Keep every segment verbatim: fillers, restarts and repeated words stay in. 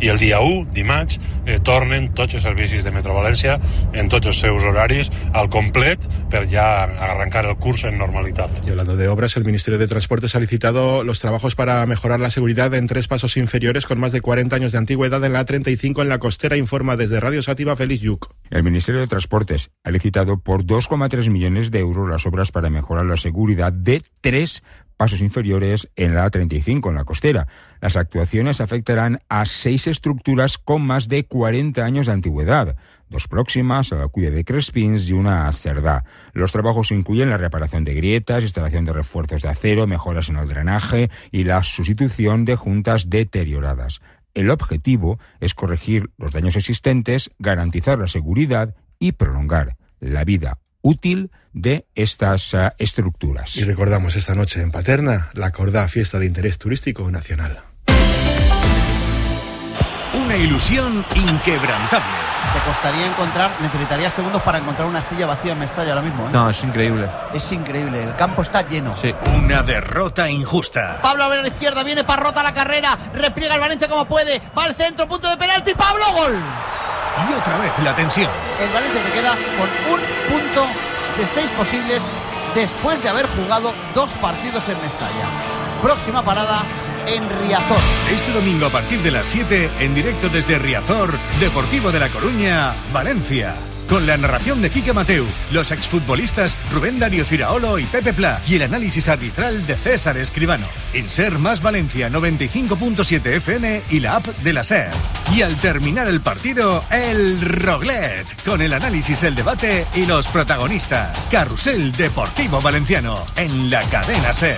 I el dia u, dimarts, eh, tornen tots els servicis de Metro València en tots els seus horaris al complet per ja arrancar el curs en normalidad. Y hablando de obras, el Ministerio de Transportes ha licitado los trabajos para mejorar la seguridad en tres pasos inferiores con más de cuarenta años de antigüedad en la A treinta y cinco en la Costera, informa desde Radio Sátiva Félix Yuc. El Ministerio de Transportes ha licitado por dos coma tres millones de euros las obras para mejorar la seguridad de tres pasos inferiores en la A treinta y cinco, en la Costera. Las actuaciones afectarán a seis estructuras con más de cuarenta años de antigüedad, dos próximas a la Cuya de Crespins y una a Cerdá. Los trabajos incluyen la reparación de grietas, instalación de refuerzos de acero, mejoras en el drenaje y la sustitución de juntas deterioradas. El objetivo es corregir los daños existentes, garantizar la seguridad y prolongar la vida útil de estas uh, estructuras. Y recordamos esta noche en Paterna la Cordá, fiesta de interés turístico nacional. Una ilusión inquebrantable. Te costaría encontrar, necesitarías segundos para encontrar una silla vacía en Mestalla ahora mismo, ¿eh? No, es increíble. Es increíble, el campo está lleno. Sí. Una derrota injusta. Pablo abre a la izquierda, viene Parrota a la carrera, repliega el Valencia como puede, va al centro, punto de penalti, Pablo, gol. Y otra vez la tensión. El Valencia que queda con un punto de seis posibles después de haber jugado dos partidos en Mestalla. Próxima parada en Riazor. Este domingo a partir de las siete, en directo desde Riazor, Deportivo de La Coruña, Valencia. Con la narración de Quique Mateu, los exfutbolistas Rubén Darío Ciraolo y Pepe Pla y el análisis arbitral de César Escribano. En Ser Más Valencia noventa y cinco punto siete F M y la app de la Ser. Y al terminar el partido, el Roglet, con el análisis, el debate y los protagonistas. Carrusel Deportivo Valenciano, en la cadena Ser.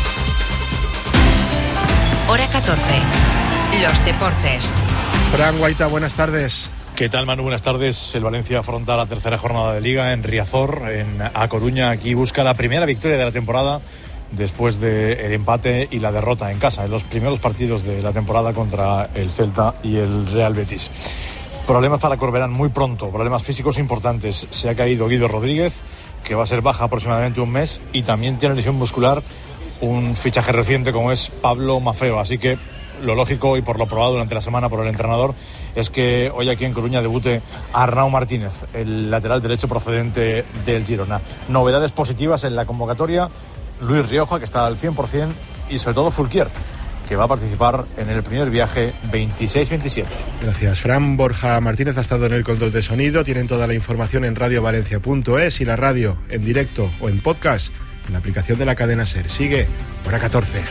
Hora catorce. Los deportes. Fran Guaita, buenas tardes. ¿Qué tal, Manu? Buenas tardes. El Valencia afronta la tercera jornada de Liga en Riazor, en A Coruña. Aquí busca la primera victoria de la temporada después del empate y la derrota en casa en los primeros partidos de la temporada contra el Celta y el Real Betis. Problemas para Corberán muy pronto, problemas físicos importantes. Se ha caído Guido Rodríguez, que va a ser baja aproximadamente un mes, y también tiene lesión muscular un fichaje reciente como es Pablo Maffeo. Así que lo lógico y por lo probado durante la semana por el entrenador es que hoy aquí en Coruña debute Arnau Martínez, el lateral derecho procedente del Girona. Novedades positivas en la convocatoria: Luis Rioja, que está al cien por ciento, y sobre todo Fulquier, que va a participar en el primer viaje veintiséis veintisiete. Gracias, Fran. Borja Martínez ha estado en el control de sonido. Tienen toda la información en radio valencia punto es y la radio en directo o en podcast en la aplicación de la cadena Ser. Sigue Hora catorce.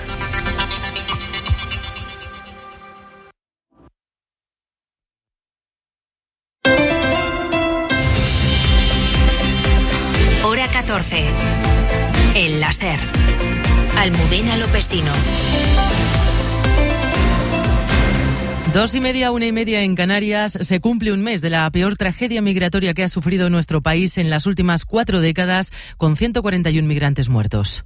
Hora catorce. El láser. Almudena Lopesino. Dos y media, una y media en Canarias. Se cumple un mes de la peor tragedia migratoria que ha sufrido nuestro país en las últimas cuatro décadas, con ciento cuarenta y uno migrantes muertos.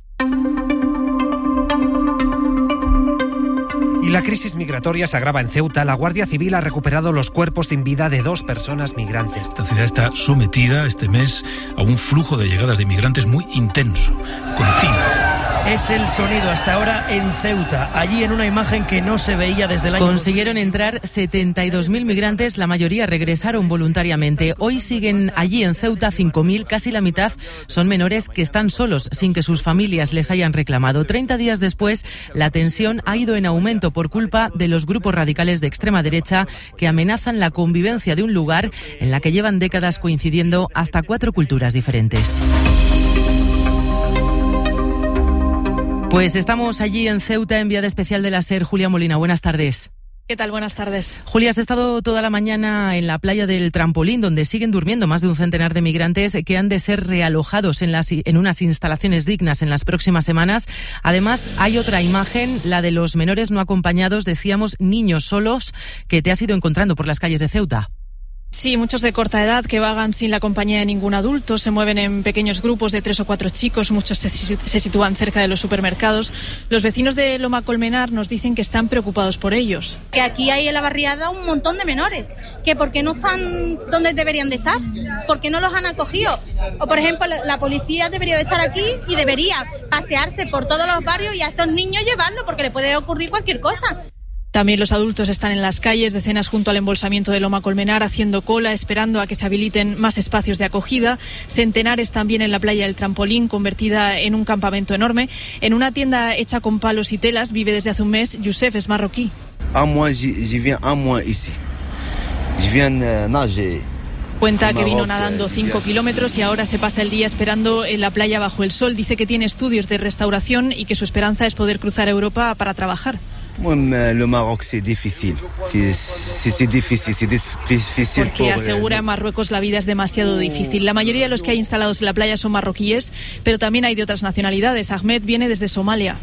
Y la crisis migratoria se agrava en Ceuta. La Guardia Civil ha recuperado los cuerpos sin vida de dos personas migrantes. Esta ciudad está sometida este mes a un flujo de llegadas de inmigrantes muy intenso, continuo. Es el sonido hasta ahora en Ceuta, allí en una imagen que no se veía desde el año... Consiguieron entrar setenta y dos mil migrantes, la mayoría regresaron voluntariamente. Hoy siguen allí en Ceuta cinco mil, casi la mitad son menores que están solos, sin que sus familias les hayan reclamado. Treinta días después, la tensión ha ido en aumento por culpa de los grupos radicales de extrema derecha que amenazan la convivencia de un lugar en la que llevan décadas coincidiendo hasta cuatro culturas diferentes. Pues estamos allí en Ceuta, enviada especial de la Ser, Julia Molina. Buenas tardes. ¿Qué tal? Buenas tardes. Julia, has estado toda la mañana en la playa del Trampolín, donde siguen durmiendo más de un centenar de migrantes que han de ser realojados en, las, en unas instalaciones dignas en las próximas semanas. Además, hay otra imagen, la de los menores no acompañados, decíamos, niños solos, que te has ido encontrando por las calles de Ceuta. Sí, muchos de corta edad que vagan sin la compañía de ningún adulto, se mueven en pequeños grupos de tres o cuatro chicos, muchos se, se sitúan cerca de los supermercados. Los vecinos de Loma Colmenar nos dicen que están preocupados por ellos. Que aquí hay en la barriada un montón de menores, que ¿por qué no están donde deberían de estar? ¿Por qué no los han acogido? O por ejemplo, la, la policía debería de estar aquí y debería pasearse por todos los barrios y a esos niños llevarlos, porque le puede ocurrir cualquier cosa. También los adultos están en las calles, decenas junto al embolsamiento de Loma Colmenar, haciendo cola, esperando a que se habiliten más espacios de acogida. Centenares también en la playa del Trampolín, convertida en un campamento enorme. En una tienda hecha con palos y telas vive desde hace un mes. Youssef es marroquí. Cuenta que vino nadando cinco kilómetros y ahora se pasa el día esperando en la playa bajo el sol. Dice que tiene estudios de restauración y que su esperanza es poder cruzar Europa para trabajar. Porque asegura en Marruecos la vida es demasiado difícil. La mayoría de los que hay instalados en la playa son marroquíes, pero también hay de otras nacionalidades. Ahmed viene desde Somalia.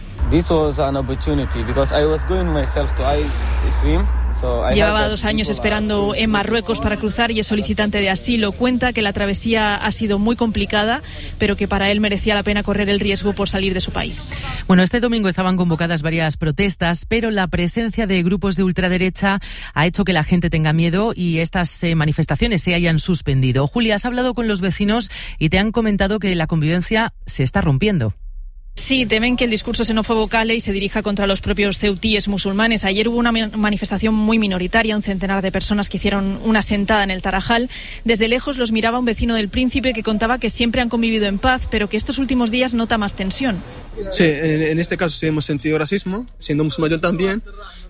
Llevaba dos años esperando en Marruecos para cruzar y es solicitante de asilo. Cuenta que la travesía ha sido muy complicada, pero que para él merecía la pena correr el riesgo por salir de su país. Bueno, este domingo estaban convocadas varias protestas, pero la presencia de grupos de ultraderecha ha hecho que la gente tenga miedo y estas eh, manifestaciones se hayan suspendido. Julia, has hablado con los vecinos y te han comentado que la convivencia se está rompiendo. Sí, temen que el discurso xenófobo cale y se dirija contra los propios ceutíes musulmanes. Ayer hubo una manifestación muy minoritaria, un centenar de personas que hicieron una sentada en el Tarajal. Desde lejos los miraba un vecino del Príncipe que contaba que siempre han convivido en paz, pero que estos últimos días nota más tensión. Sí, en, en este caso sí hemos sentido racismo, siendo musulmán yo también,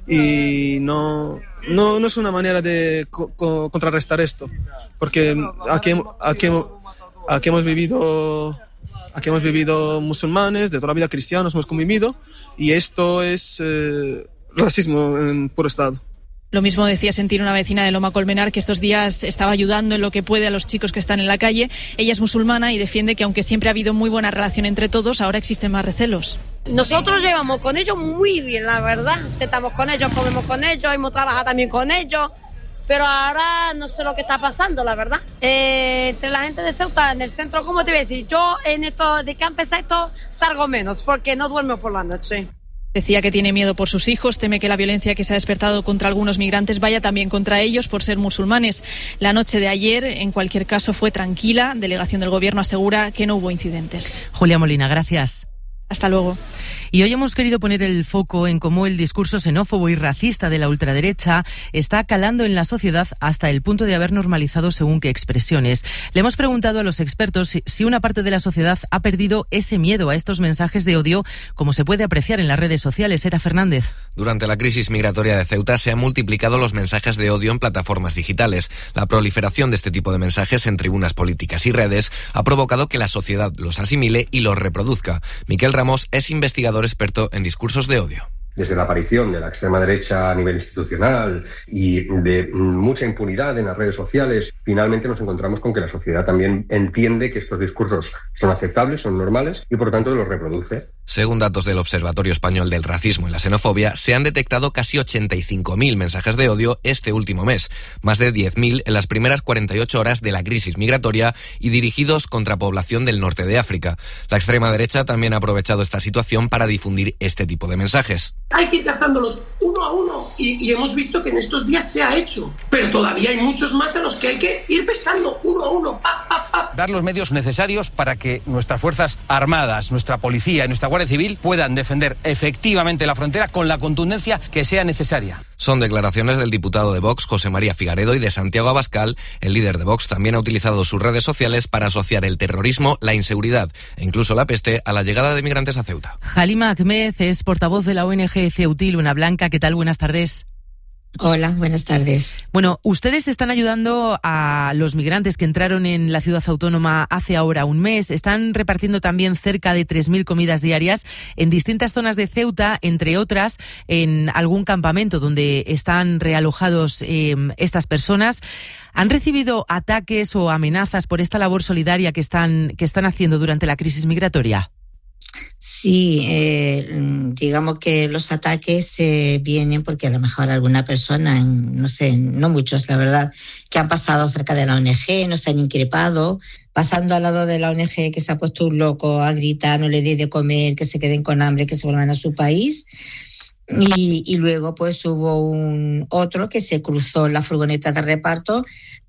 y no, no, no es una manera de co- co- contrarrestar esto, porque aquí, aquí, aquí hemos vivido... Aquí hemos vivido musulmanes, de toda la vida cristianos hemos convivido y esto es eh, racismo en puro estado. Lo mismo decía sentir una vecina de Loma Colmenar que estos días estaba ayudando en lo que puede a los chicos que están en la calle. Ella es musulmana y defiende que aunque siempre ha habido muy buena relación entre todos, ahora existen más recelos. Nosotros llevamos con ellos muy bien, la verdad. Estamos con ellos, comemos con ellos, hemos trabajado también con ellos. Pero ahora no sé lo que está pasando, la verdad. Eh, entre la gente de Ceuta, en el centro, ¿cómo te voy a decir? Yo en esto, de que empezar esto, salgo menos, porque no duermo por la noche. Decía que tiene miedo por sus hijos, teme que la violencia que se ha despertado contra algunos migrantes vaya también contra ellos por ser musulmanes. La noche de ayer, en cualquier caso, fue tranquila. Delegación del Gobierno asegura que no hubo incidentes. Julia Molina, gracias. Hasta luego. Y hoy hemos querido poner el foco en cómo el discurso xenófobo y racista de la ultraderecha está calando en la sociedad hasta el punto de haber normalizado según qué expresiones. Le hemos preguntado a los expertos si una parte de la sociedad ha perdido ese miedo a estos mensajes de odio, como se puede apreciar en las redes sociales. Era Fernández. Durante la crisis migratoria de Ceuta se han multiplicado los mensajes de odio en plataformas digitales. La proliferación de este tipo de mensajes en tribunas políticas y redes ha provocado que la sociedad los asimile y los reproduzca. Miquel Ramos es investigador experto en discursos de odio. Desde la aparición de la extrema derecha a nivel institucional y de mucha impunidad en las redes sociales, finalmente nos encontramos con que la sociedad también entiende que estos discursos son aceptables, son normales y por lo tanto los reproduce. Según datos del Observatorio Español del Racismo y la Xenofobia, se han detectado casi ochenta y cinco mil mensajes de odio este último mes, más de diez mil en las primeras cuarenta y ocho horas de la crisis migratoria y dirigidos contra población del norte de África. La extrema derecha también ha aprovechado esta situación para difundir este tipo de mensajes. Hay que ir tratándolos uno a uno y, y hemos visto que en estos días se ha hecho, pero todavía hay muchos más a los que hay que ir pescando uno a uno. Pa, pa, pa. Dar los medios necesarios para que nuestras Fuerzas Armadas, nuestra Policía y nuestra Guardia Civil puedan defender efectivamente la frontera con la contundencia que sea necesaria. Son declaraciones del diputado de Vox, José María Figaredo, y de Santiago Abascal. El líder de Vox también ha utilizado sus redes sociales para asociar el terrorismo, la inseguridad e incluso la peste a la llegada de migrantes a Ceuta. Halima Ahmed es portavoz de la O N G Ceutil Luna Blanca. ¿Qué tal? Buenas tardes. Hola, buenas tardes. Bueno, ustedes están ayudando a los migrantes que entraron en la ciudad autónoma hace ahora un mes. Están repartiendo también cerca de tres mil comidas diarias en distintas zonas de Ceuta, entre otras en algún campamento donde están realojados eh, estas personas. ¿Han recibido ataques o amenazas por esta labor solidaria que están, que están haciendo durante la crisis migratoria? Sí, eh, digamos que los ataques eh, vienen porque a lo mejor alguna persona, no sé, no muchos la verdad, que han pasado cerca de la O N G, no se han increpado, pasando al lado de la O N G que se ha puesto un loco a gritar, no le dé de comer, que se queden con hambre, que se vuelvan a su país. Y, y luego pues hubo un otro que se cruzó la furgoneta de reparto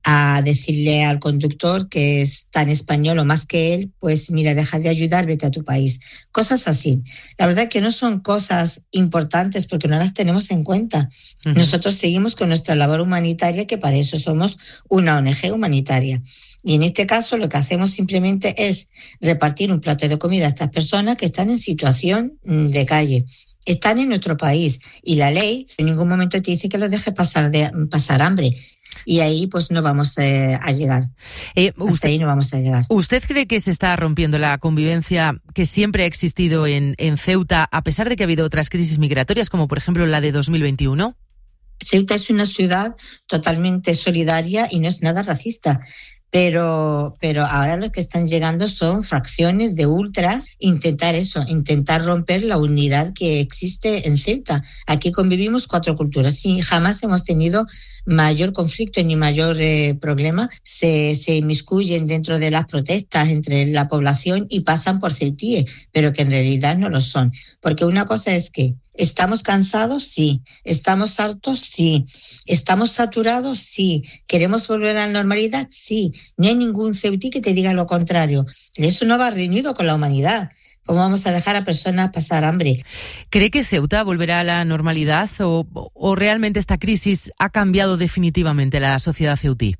a decirle al conductor que es tan español o más que él, pues mira, deja de ayudar, vete a tu país. Cosas así. La verdad que no son cosas importantes porque no las tenemos en cuenta. Uh-huh. Nosotros seguimos con nuestra labor humanitaria, que para eso somos una O N Ge humanitaria. Y en este caso lo que hacemos simplemente es repartir un plato de comida a estas personas que están en situación de calle. Están en nuestro país y la ley en ningún momento te dice que los dejes pasar, de, pasar hambre. Y ahí pues no vamos eh, a llegar. Eh, usted, Hasta ahí no vamos a llegar. ¿Usted cree que se está rompiendo la convivencia que siempre ha existido en, en Ceuta, a pesar de que ha habido otras crisis migratorias, como por ejemplo la de dos mil veintiuno? Ceuta es una ciudad totalmente solidaria y no es nada racista. Pero, pero ahora los que están llegando son fracciones de ultras, intentar eso, intentar romper la unidad que existe en Ceuta. Aquí convivimos cuatro culturas y jamás hemos tenido mayor conflicto ni mayor eh, problema. Se, se inmiscuyen dentro de las protestas entre la población y pasan por ceutíes, pero que en realidad no lo son. Porque una cosa es que ¿estamos cansados? Sí. ¿Estamos hartos? Sí. ¿Estamos saturados? Sí. ¿Queremos volver a la normalidad? Sí. No hay ningún ceutí que te diga lo contrario. Eso no va reunido con la humanidad. ¿Cómo vamos a dejar a personas pasar hambre? ¿Cree que Ceuta volverá a la normalidad o, o realmente esta crisis ha cambiado definitivamente la sociedad ceutí?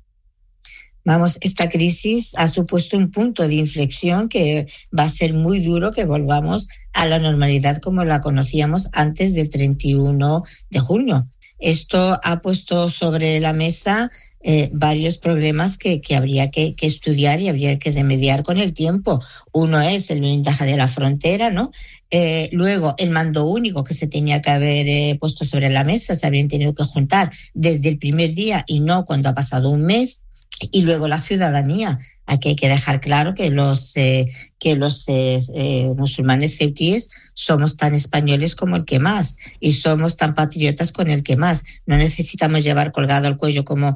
Vamos, esta crisis ha supuesto un punto de inflexión que va a ser muy duro que volvamos a la normalidad como la conocíamos antes del treinta y uno de junio. Esto ha puesto sobre la mesa eh, varios problemas que, que habría que, que estudiar y habría que remediar con el tiempo. Uno es el blindaje de la frontera, ¿no? Eh, luego, el mando único que se tenía que haber eh, puesto sobre la mesa, se habían tenido que juntar desde el primer día y no cuando ha pasado un mes. Y luego la ciudadanía. Aquí hay que dejar claro que los eh, que los eh, eh, musulmanes ceutíes somos tan españoles como el que más y somos tan patriotas con el que más. No necesitamos llevar colgado al cuello como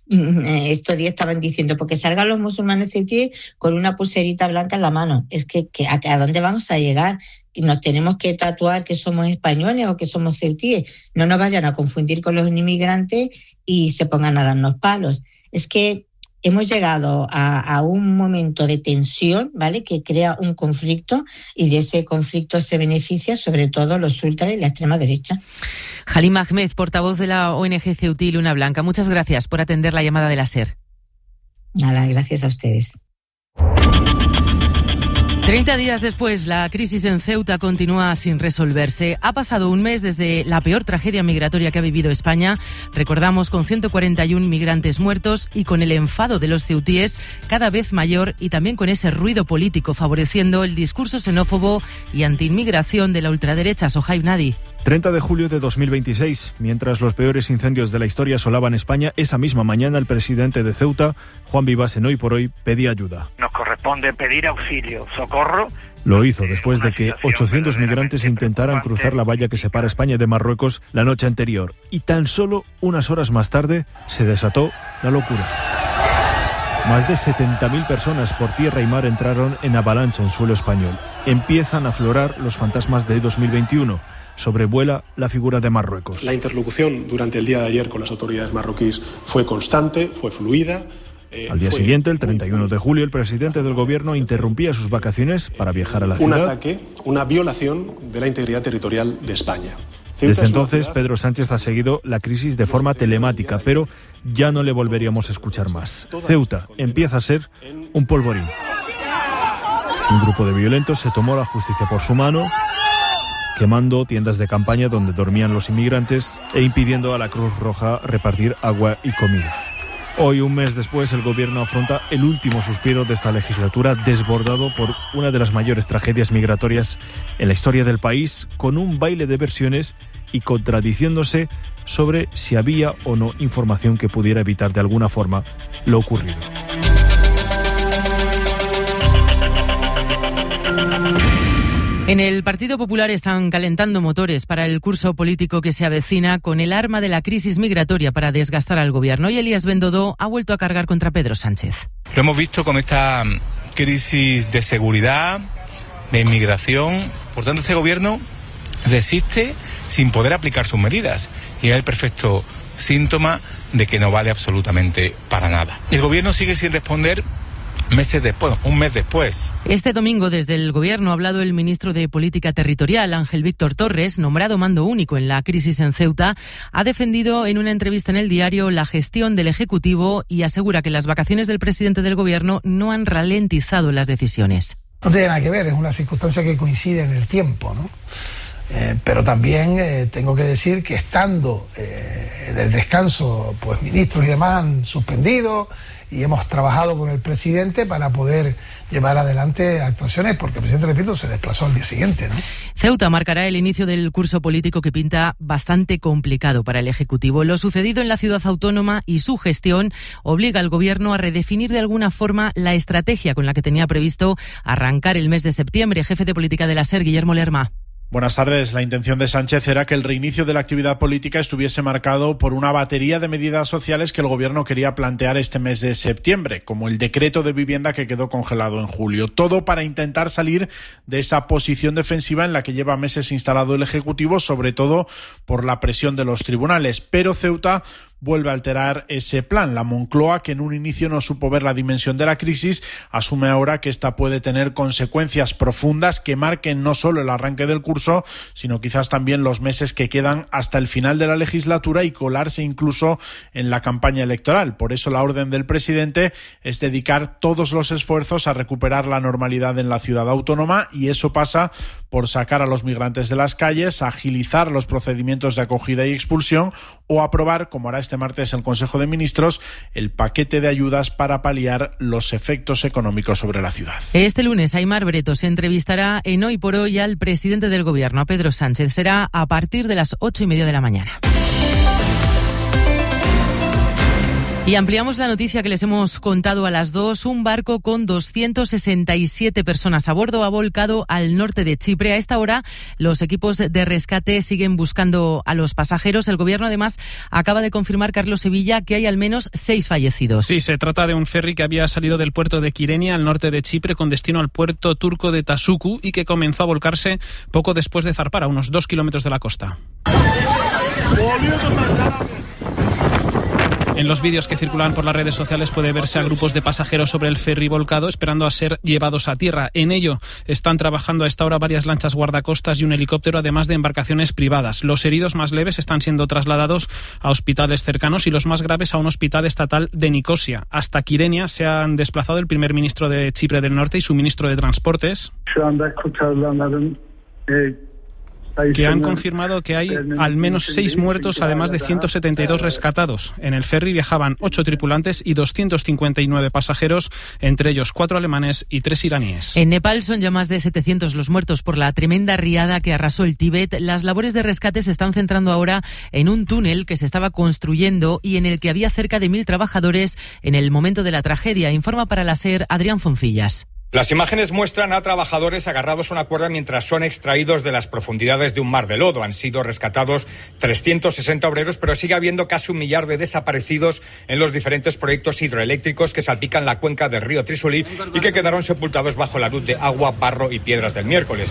eh, estos días estaban diciendo, porque salgan los musulmanes ceutíes con una pulserita blanca en la mano. Es que, que ¿a, ¿a dónde vamos a llegar? Nos tenemos que tatuar que somos españoles o que somos ceutíes. No nos vayan a confundir con los inmigrantes y se pongan a darnos palos. Es que hemos llegado a, a un momento de tensión, ¿vale?, que crea un conflicto y de ese conflicto se beneficia sobre todo los ultras y la extrema derecha. Halim Ahmed, portavoz de la O N Ge Ceutí Luna Blanca, muchas gracias por atender la llamada de la SER. Nada, gracias a ustedes. Treinta días después, la crisis en Ceuta continúa sin resolverse. Ha pasado un mes desde la peor tragedia migratoria que ha vivido España. Recordamos, con ciento cuarenta y uno migrantes muertos y con el enfado de los ceutíes cada vez mayor y también con ese ruido político favoreciendo el discurso xenófobo y antiinmigración de la ultraderecha. Sohaib Nadi. treinta de julio de dos mil veintiséis, mientras los peores incendios de la historia asolaban España, esa misma mañana el presidente de Ceuta, Juan Vivas, en Hoy por Hoy, pedía ayuda. Nos corresponde pedir auxilio, socorro. Lo hizo después de que ochocientos migrantes intentaran cruzar la valla que separa España de Marruecos la noche anterior. Y tan solo unas horas más tarde se desató la locura. Más de setenta mil personas por tierra y mar entraron en avalancha en suelo español. Empiezan a aflorar los fantasmas de dos mil veintiuno. Sobrevuela la figura de Marruecos. La interlocución durante el día de ayer con las autoridades marroquíes fue constante, fue fluida. Eh, Al día fue siguiente, el treinta y uno de julio, el presidente del gobierno interrumpía sus vacaciones para viajar a la ciudad. Un ataque, una violación de la integridad territorial de España. Desde entonces, Pedro Sánchez ha seguido la crisis de forma telemática, pero ya no le volveríamos a escuchar más. Ceuta empieza a ser un polvorín. Un grupo de violentos se tomó la justicia por su mano, quemando tiendas de campaña donde dormían los inmigrantes e impidiendo a la Cruz Roja repartir agua y comida. Hoy, un mes después, el gobierno afronta el último suspiro de esta legislatura, desbordado por una de las mayores tragedias migratorias en la historia del país, con un baile de versiones y contradiciéndose sobre si había o no información que pudiera evitar de alguna forma lo ocurrido. En el Partido Popular están calentando motores para el curso político que se avecina con el arma de la crisis migratoria para desgastar al gobierno. Y Elías Bendodo ha vuelto a cargar contra Pedro Sánchez. Lo hemos visto con esta crisis de seguridad, de inmigración. Por tanto, este gobierno resiste sin poder aplicar sus medidas y es el perfecto síntoma de que no vale absolutamente para nada. El gobierno sigue sin responder meses después, un mes después. Este domingo desde el Gobierno ha hablado el ministro de Política Territorial, Ángel Víctor Torres, nombrado mando único en la crisis en Ceuta. Ha defendido en una entrevista en El Diario la gestión del Ejecutivo y asegura que las vacaciones del presidente del Gobierno no han ralentizado las decisiones. No tiene nada que ver, es una circunstancia que coincide en el tiempo, ¿no? Eh, pero también eh, tengo que decir que estando eh, en el descanso, pues ministros y demás han suspendido y hemos trabajado con el presidente para poder llevar adelante actuaciones, porque el presidente, repito, se desplazó al día siguiente, ¿no? Ceuta marcará el inicio del curso político que pinta bastante complicado para el Ejecutivo. Lo sucedido en la ciudad autónoma y su gestión obliga al Gobierno a redefinir de alguna forma la estrategia con la que tenía previsto arrancar el mes de septiembre. Jefe de política de la SER, Guillermo Lerma. Buenas tardes. La intención de Sánchez era que el reinicio de la actividad política estuviese marcado por una batería de medidas sociales que el Gobierno quería plantear este mes de septiembre, como el decreto de vivienda que quedó congelado en julio. Todo para intentar salir de esa posición defensiva en la que lleva meses instalado el Ejecutivo, sobre todo por la presión de los tribunales. Pero Ceuta vuelve a alterar ese plan. La Moncloa, que en un inicio no supo ver la dimensión de la crisis, asume ahora que esta puede tener consecuencias profundas que marquen no solo el arranque del curso, sino quizás también los meses que quedan hasta el final de la legislatura y colarse incluso en la campaña electoral. Por eso la orden del presidente es dedicar todos los esfuerzos a recuperar la normalidad en la ciudad autónoma, y eso pasa por sacar a los migrantes de las calles, agilizar los procedimientos de acogida y expulsión o aprobar, como hará este martes el Consejo de Ministros, el paquete de ayudas para paliar los efectos económicos sobre la ciudad. Este lunes Aimar Breto se entrevistará en Hoy por Hoy al presidente del Gobierno, a Pedro Sánchez. Será a partir de las ocho y media de la mañana. Y ampliamos la noticia que les hemos contado a las dos. Un barco con doscientas sesenta y siete personas a bordo ha volcado al norte de Chipre. A esta hora, los equipos de rescate siguen buscando a los pasajeros. El Gobierno, además, acaba de confirmar, Carlos Sevilla, que hay al menos seis fallecidos. Sí, se trata de un ferry que había salido del puerto de Kyrenia, al norte de Chipre, con destino al puerto turco de Tasuku, y que comenzó a volcarse poco después de zarpar, a unos dos kilómetros de la costa. En los vídeos que circulan por las redes sociales puede verse a grupos de pasajeros sobre el ferry volcado esperando a ser llevados a tierra. En ello están trabajando a esta hora varias lanchas guardacostas y un helicóptero, además de embarcaciones privadas. Los heridos más leves están siendo trasladados a hospitales cercanos y los más graves a un hospital estatal de Nicosia. Hasta Kyrenia se han desplazado el primer ministro de Chipre del Norte y su ministro de Transportes, que han confirmado que hay al menos seis muertos, además de ciento setenta y dos rescatados. En el ferry viajaban ocho tripulantes y doscientos cincuenta y nueve pasajeros, entre ellos cuatro alemanes y tres iraníes. En Nepal son ya más de setecientos los muertos por la tremenda riada que arrasó el Tíbet. Las labores de rescate se están centrando ahora en un túnel que se estaba construyendo y en el que había cerca de mil trabajadores en el momento de la tragedia. Informa para la SER Adrián Foncillas. Las imágenes muestran a trabajadores agarrados a una cuerda mientras son extraídos de las profundidades de un mar de lodo. Han sido rescatados trescientos sesenta obreros, pero sigue habiendo casi un millar de desaparecidos en los diferentes proyectos hidroeléctricos que salpican la cuenca del río Trísoli y que quedaron sepultados bajo la luz de agua, barro y piedras del miércoles.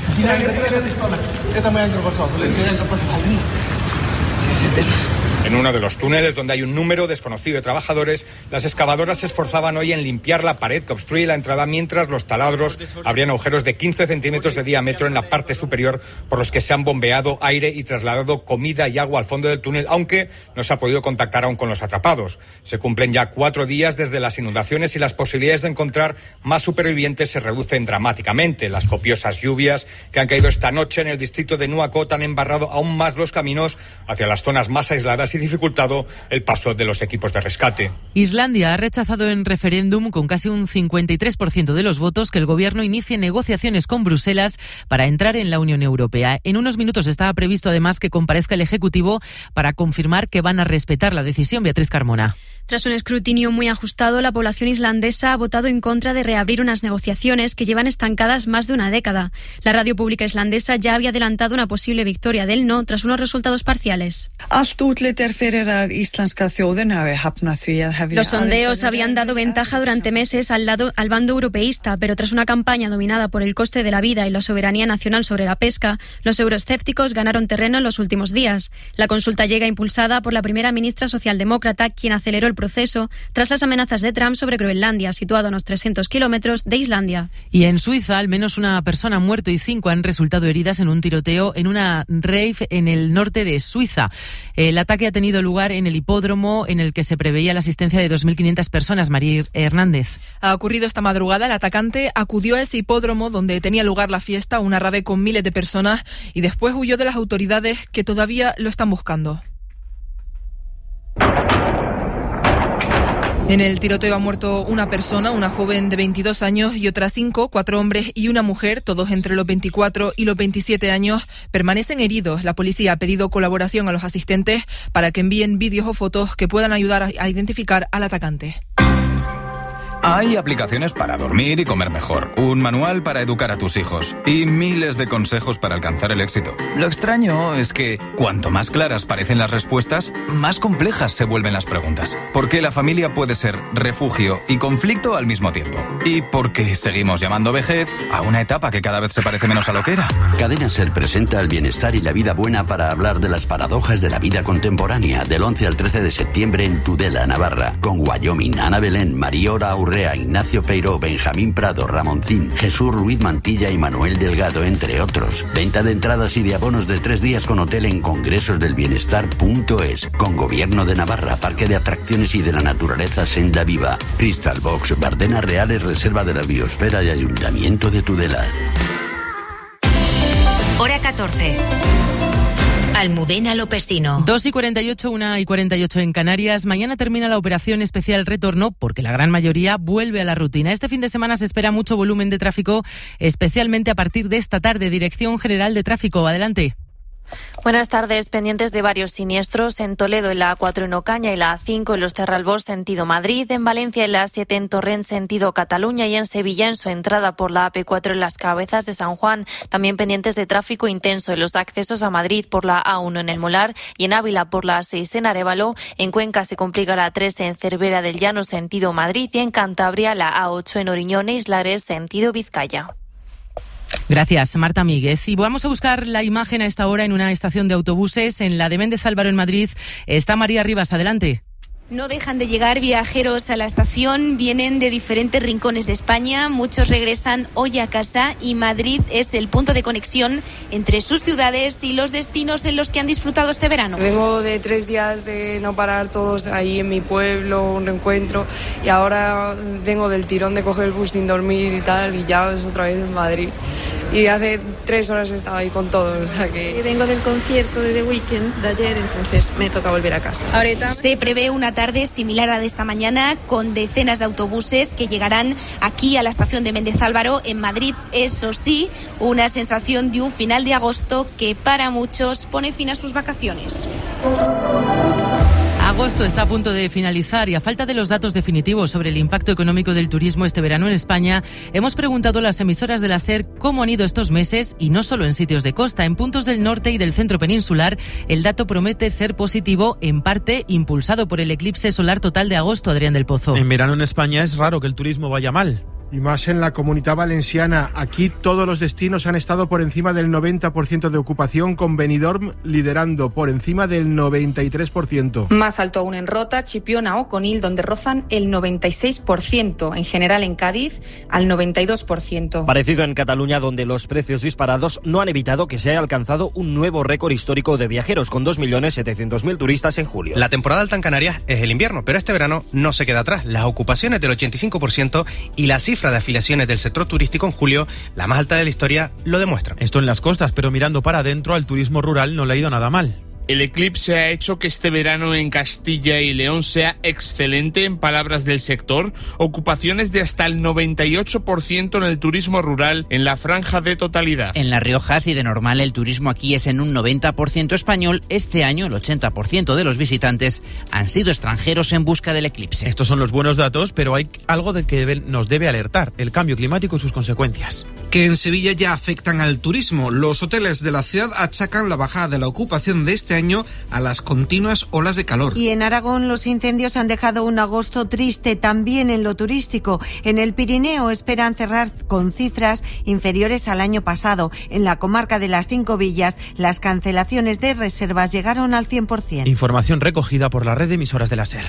En uno de los túneles, donde hay un número desconocido de trabajadores, las excavadoras se esforzaban hoy en limpiar la pared que obstruye la entrada, mientras los taladros abrían agujeros de quince centímetros de diámetro en la parte superior, por los que se han bombeado aire y trasladado comida y agua al fondo del túnel, aunque no se ha podido contactar aún con los atrapados. Se cumplen ya cuatro días desde las inundaciones y las posibilidades de encontrar más supervivientes se reducen dramáticamente. Las copiosas lluvias que han caído esta noche en el distrito de Nuakot han embarrado aún más los caminos hacia las zonas más aisladas y dificultado el paso de los equipos de rescate. Islandia ha rechazado en referéndum con casi un cincuenta y tres por ciento de los votos que el gobierno inicie negociaciones con Bruselas para entrar en la Unión Europea. En unos minutos estaba previsto además que comparezca el Ejecutivo para confirmar que van a respetar la decisión. Beatriz Carmona. Tras un escrutinio muy ajustado, la población islandesa ha votado en contra de reabrir unas negociaciones que llevan estancadas más de una década. La radio pública islandesa ya había adelantado una posible victoria del no tras unos resultados parciales. Los sondeos habían dado ventaja durante meses al, lado, al bando europeísta, pero tras una campaña dominada por el coste de la vida y la soberanía nacional sobre la pesca, los euroescépticos ganaron terreno en los últimos días. La consulta llega impulsada por la primera ministra socialdemócrata, quien aceleró el proceso tras las amenazas de Trump sobre Groenlandia, situado a unos trescientos kilómetros de Islandia. Y en Suiza, al menos una persona ha muerto y cinco han resultado heridas en un tiroteo en una rave en el norte de Suiza. El ataque ha tenido lugar en el hipódromo en el que se preveía la asistencia de dos mil quinientas personas. María Hernández. Ha ocurrido esta madrugada. El atacante acudió a ese hipódromo donde tenía lugar la fiesta, una rave con miles de personas, y después huyó de las autoridades que todavía lo están buscando. En el tiroteo ha muerto una persona, una joven de veintidós años, y otras cinco, cuatro hombres y una mujer, todos entre los veinticuatro y los veintisiete años, permanecen heridos. La policía ha pedido colaboración a los asistentes para que envíen vídeos o fotos que puedan ayudar a identificar al atacante. Hay aplicaciones para dormir y comer mejor, un manual para educar a tus hijos y miles de consejos para alcanzar el éxito. Lo extraño es que cuanto más claras parecen las respuestas, más complejas se vuelven las preguntas. Porque la familia puede ser refugio y conflicto al mismo tiempo. Y porque seguimos llamando vejez a una etapa que cada vez se parece menos a lo que era. Cadena Ser presenta el bienestar y la vida buena para hablar de las paradojas de la vida contemporánea del once al trece de septiembre en Tudela, Navarra, con Wyoming, Ana Belén, Mariora Aurrea, Ignacio Peiró, Benjamín Prado, Ramoncín, Jesús Ruiz Mantilla y Manuel Delgado, entre otros. Venta de entradas y de abonos de tres días con hotel en congresosdelbienestar punto es, con Gobierno de Navarra, Parque de Atracciones y de la Naturaleza Senda Viva, Crystal Box, Bardenas Reales, Reserva de la Biosfera y Ayuntamiento de Tudela. Hora catorce. Almudena Lopesino. dos y cuarenta y ocho, una y cuarenta y ocho en Canarias. Mañana termina la operación especial Retorno porque la gran mayoría vuelve a la rutina. Este fin de semana se espera mucho volumen de tráfico, especialmente a partir de esta tarde. Dirección General de Tráfico, adelante. Buenas tardes. Pendientes de varios siniestros en Toledo, en la A cuatro en Ocaña y la A cinco en Los Cerralbos, sentido Madrid, en Valencia en la A siete en Torrent, sentido Cataluña, y en Sevilla en su entrada por la A P cuatro en Las Cabezas de San Juan. También pendientes de tráfico intenso en los accesos a Madrid por la A uno en El Molar y en Ávila por la A seis en Arévalo. En Cuenca se complica la A tres en Cervera del Llano, sentido Madrid, y en Cantabria la A ocho en Oriñón e Islares, sentido Vizcaya. Gracias, Marta Míguez. Y vamos a buscar la imagen a esta hora en una estación de autobuses, en la de Méndez Álvaro en Madrid. Está María Rivas, adelante. No dejan de llegar viajeros a la estación, vienen de diferentes rincones de España, muchos regresan hoy a casa y Madrid es el punto de conexión entre sus ciudades y los destinos en los que han disfrutado este verano. Vengo de tres días de no parar todos ahí en mi pueblo, un reencuentro, y ahora vengo del tirón de coger el bus sin dormir y tal, y ya es otra vez en Madrid. Y hace tres horas estaba ahí con todos, o sea que... Vengo del concierto de The Weeknd de ayer, entonces me toca volver a casa. Ahorita se prevé una tarde similar a la de esta mañana, con decenas de autobuses que llegarán aquí a la estación de Méndez Álvaro en Madrid. Eso sí, una sensación de un final de agosto que para muchos pone fin a sus vacaciones. Agosto está a punto de finalizar y a falta de los datos definitivos sobre el impacto económico del turismo este verano en España, hemos preguntado a las emisoras de la SER cómo han ido estos meses, y no solo en sitios de costa. En puntos del norte y del centro peninsular, el dato promete ser positivo, en parte impulsado por el eclipse solar total de agosto. Adrián del Pozo. En verano en España es raro que el turismo vaya mal. Y más en la Comunidad Valenciana. Aquí todos los destinos han estado por encima del noventa por ciento de ocupación, con Benidorm liderando por encima del noventa y tres por ciento. Más alto aún en Rota, Chipiona o Conil, donde rozan el noventa y seis por ciento. En general en Cádiz, al noventa y dos por ciento. Parecido en Cataluña, donde los precios disparados no han evitado que se haya alcanzado un nuevo récord histórico de viajeros, con dos millones setecientos mil turistas en julio. La temporada alta en Canarias es el invierno, pero este verano no se queda atrás. Las ocupaciones del ochenta y cinco por ciento y la cifra de afiliaciones del sector turístico en julio, la más alta de la historia, lo demuestran. Esto en las costas, pero mirando para adentro, al turismo rural no le ha ido nada mal. El eclipse ha hecho que este verano en Castilla y León sea excelente, en palabras del sector. Ocupaciones de hasta el noventa y ocho por ciento en el turismo rural en la franja de totalidad. En La Rioja, si de normal el turismo aquí es en un noventa por ciento español, este año el ochenta por ciento de los visitantes han sido extranjeros en busca del eclipse. Estos son los buenos datos, pero hay algo de que debe, nos debe alertar: el cambio climático y sus consecuencias. Que en Sevilla ya afectan al turismo. Los hoteles de la ciudad achacan la bajada de la ocupación de este año a las continuas olas de calor. Y en Aragón los incendios han dejado un agosto triste también en lo turístico. En el Pirineo esperan cerrar con cifras inferiores al año pasado. En la comarca de las Cinco Villas las cancelaciones de reservas llegaron al cien por ciento. Información recogida por la red de emisoras de la SER.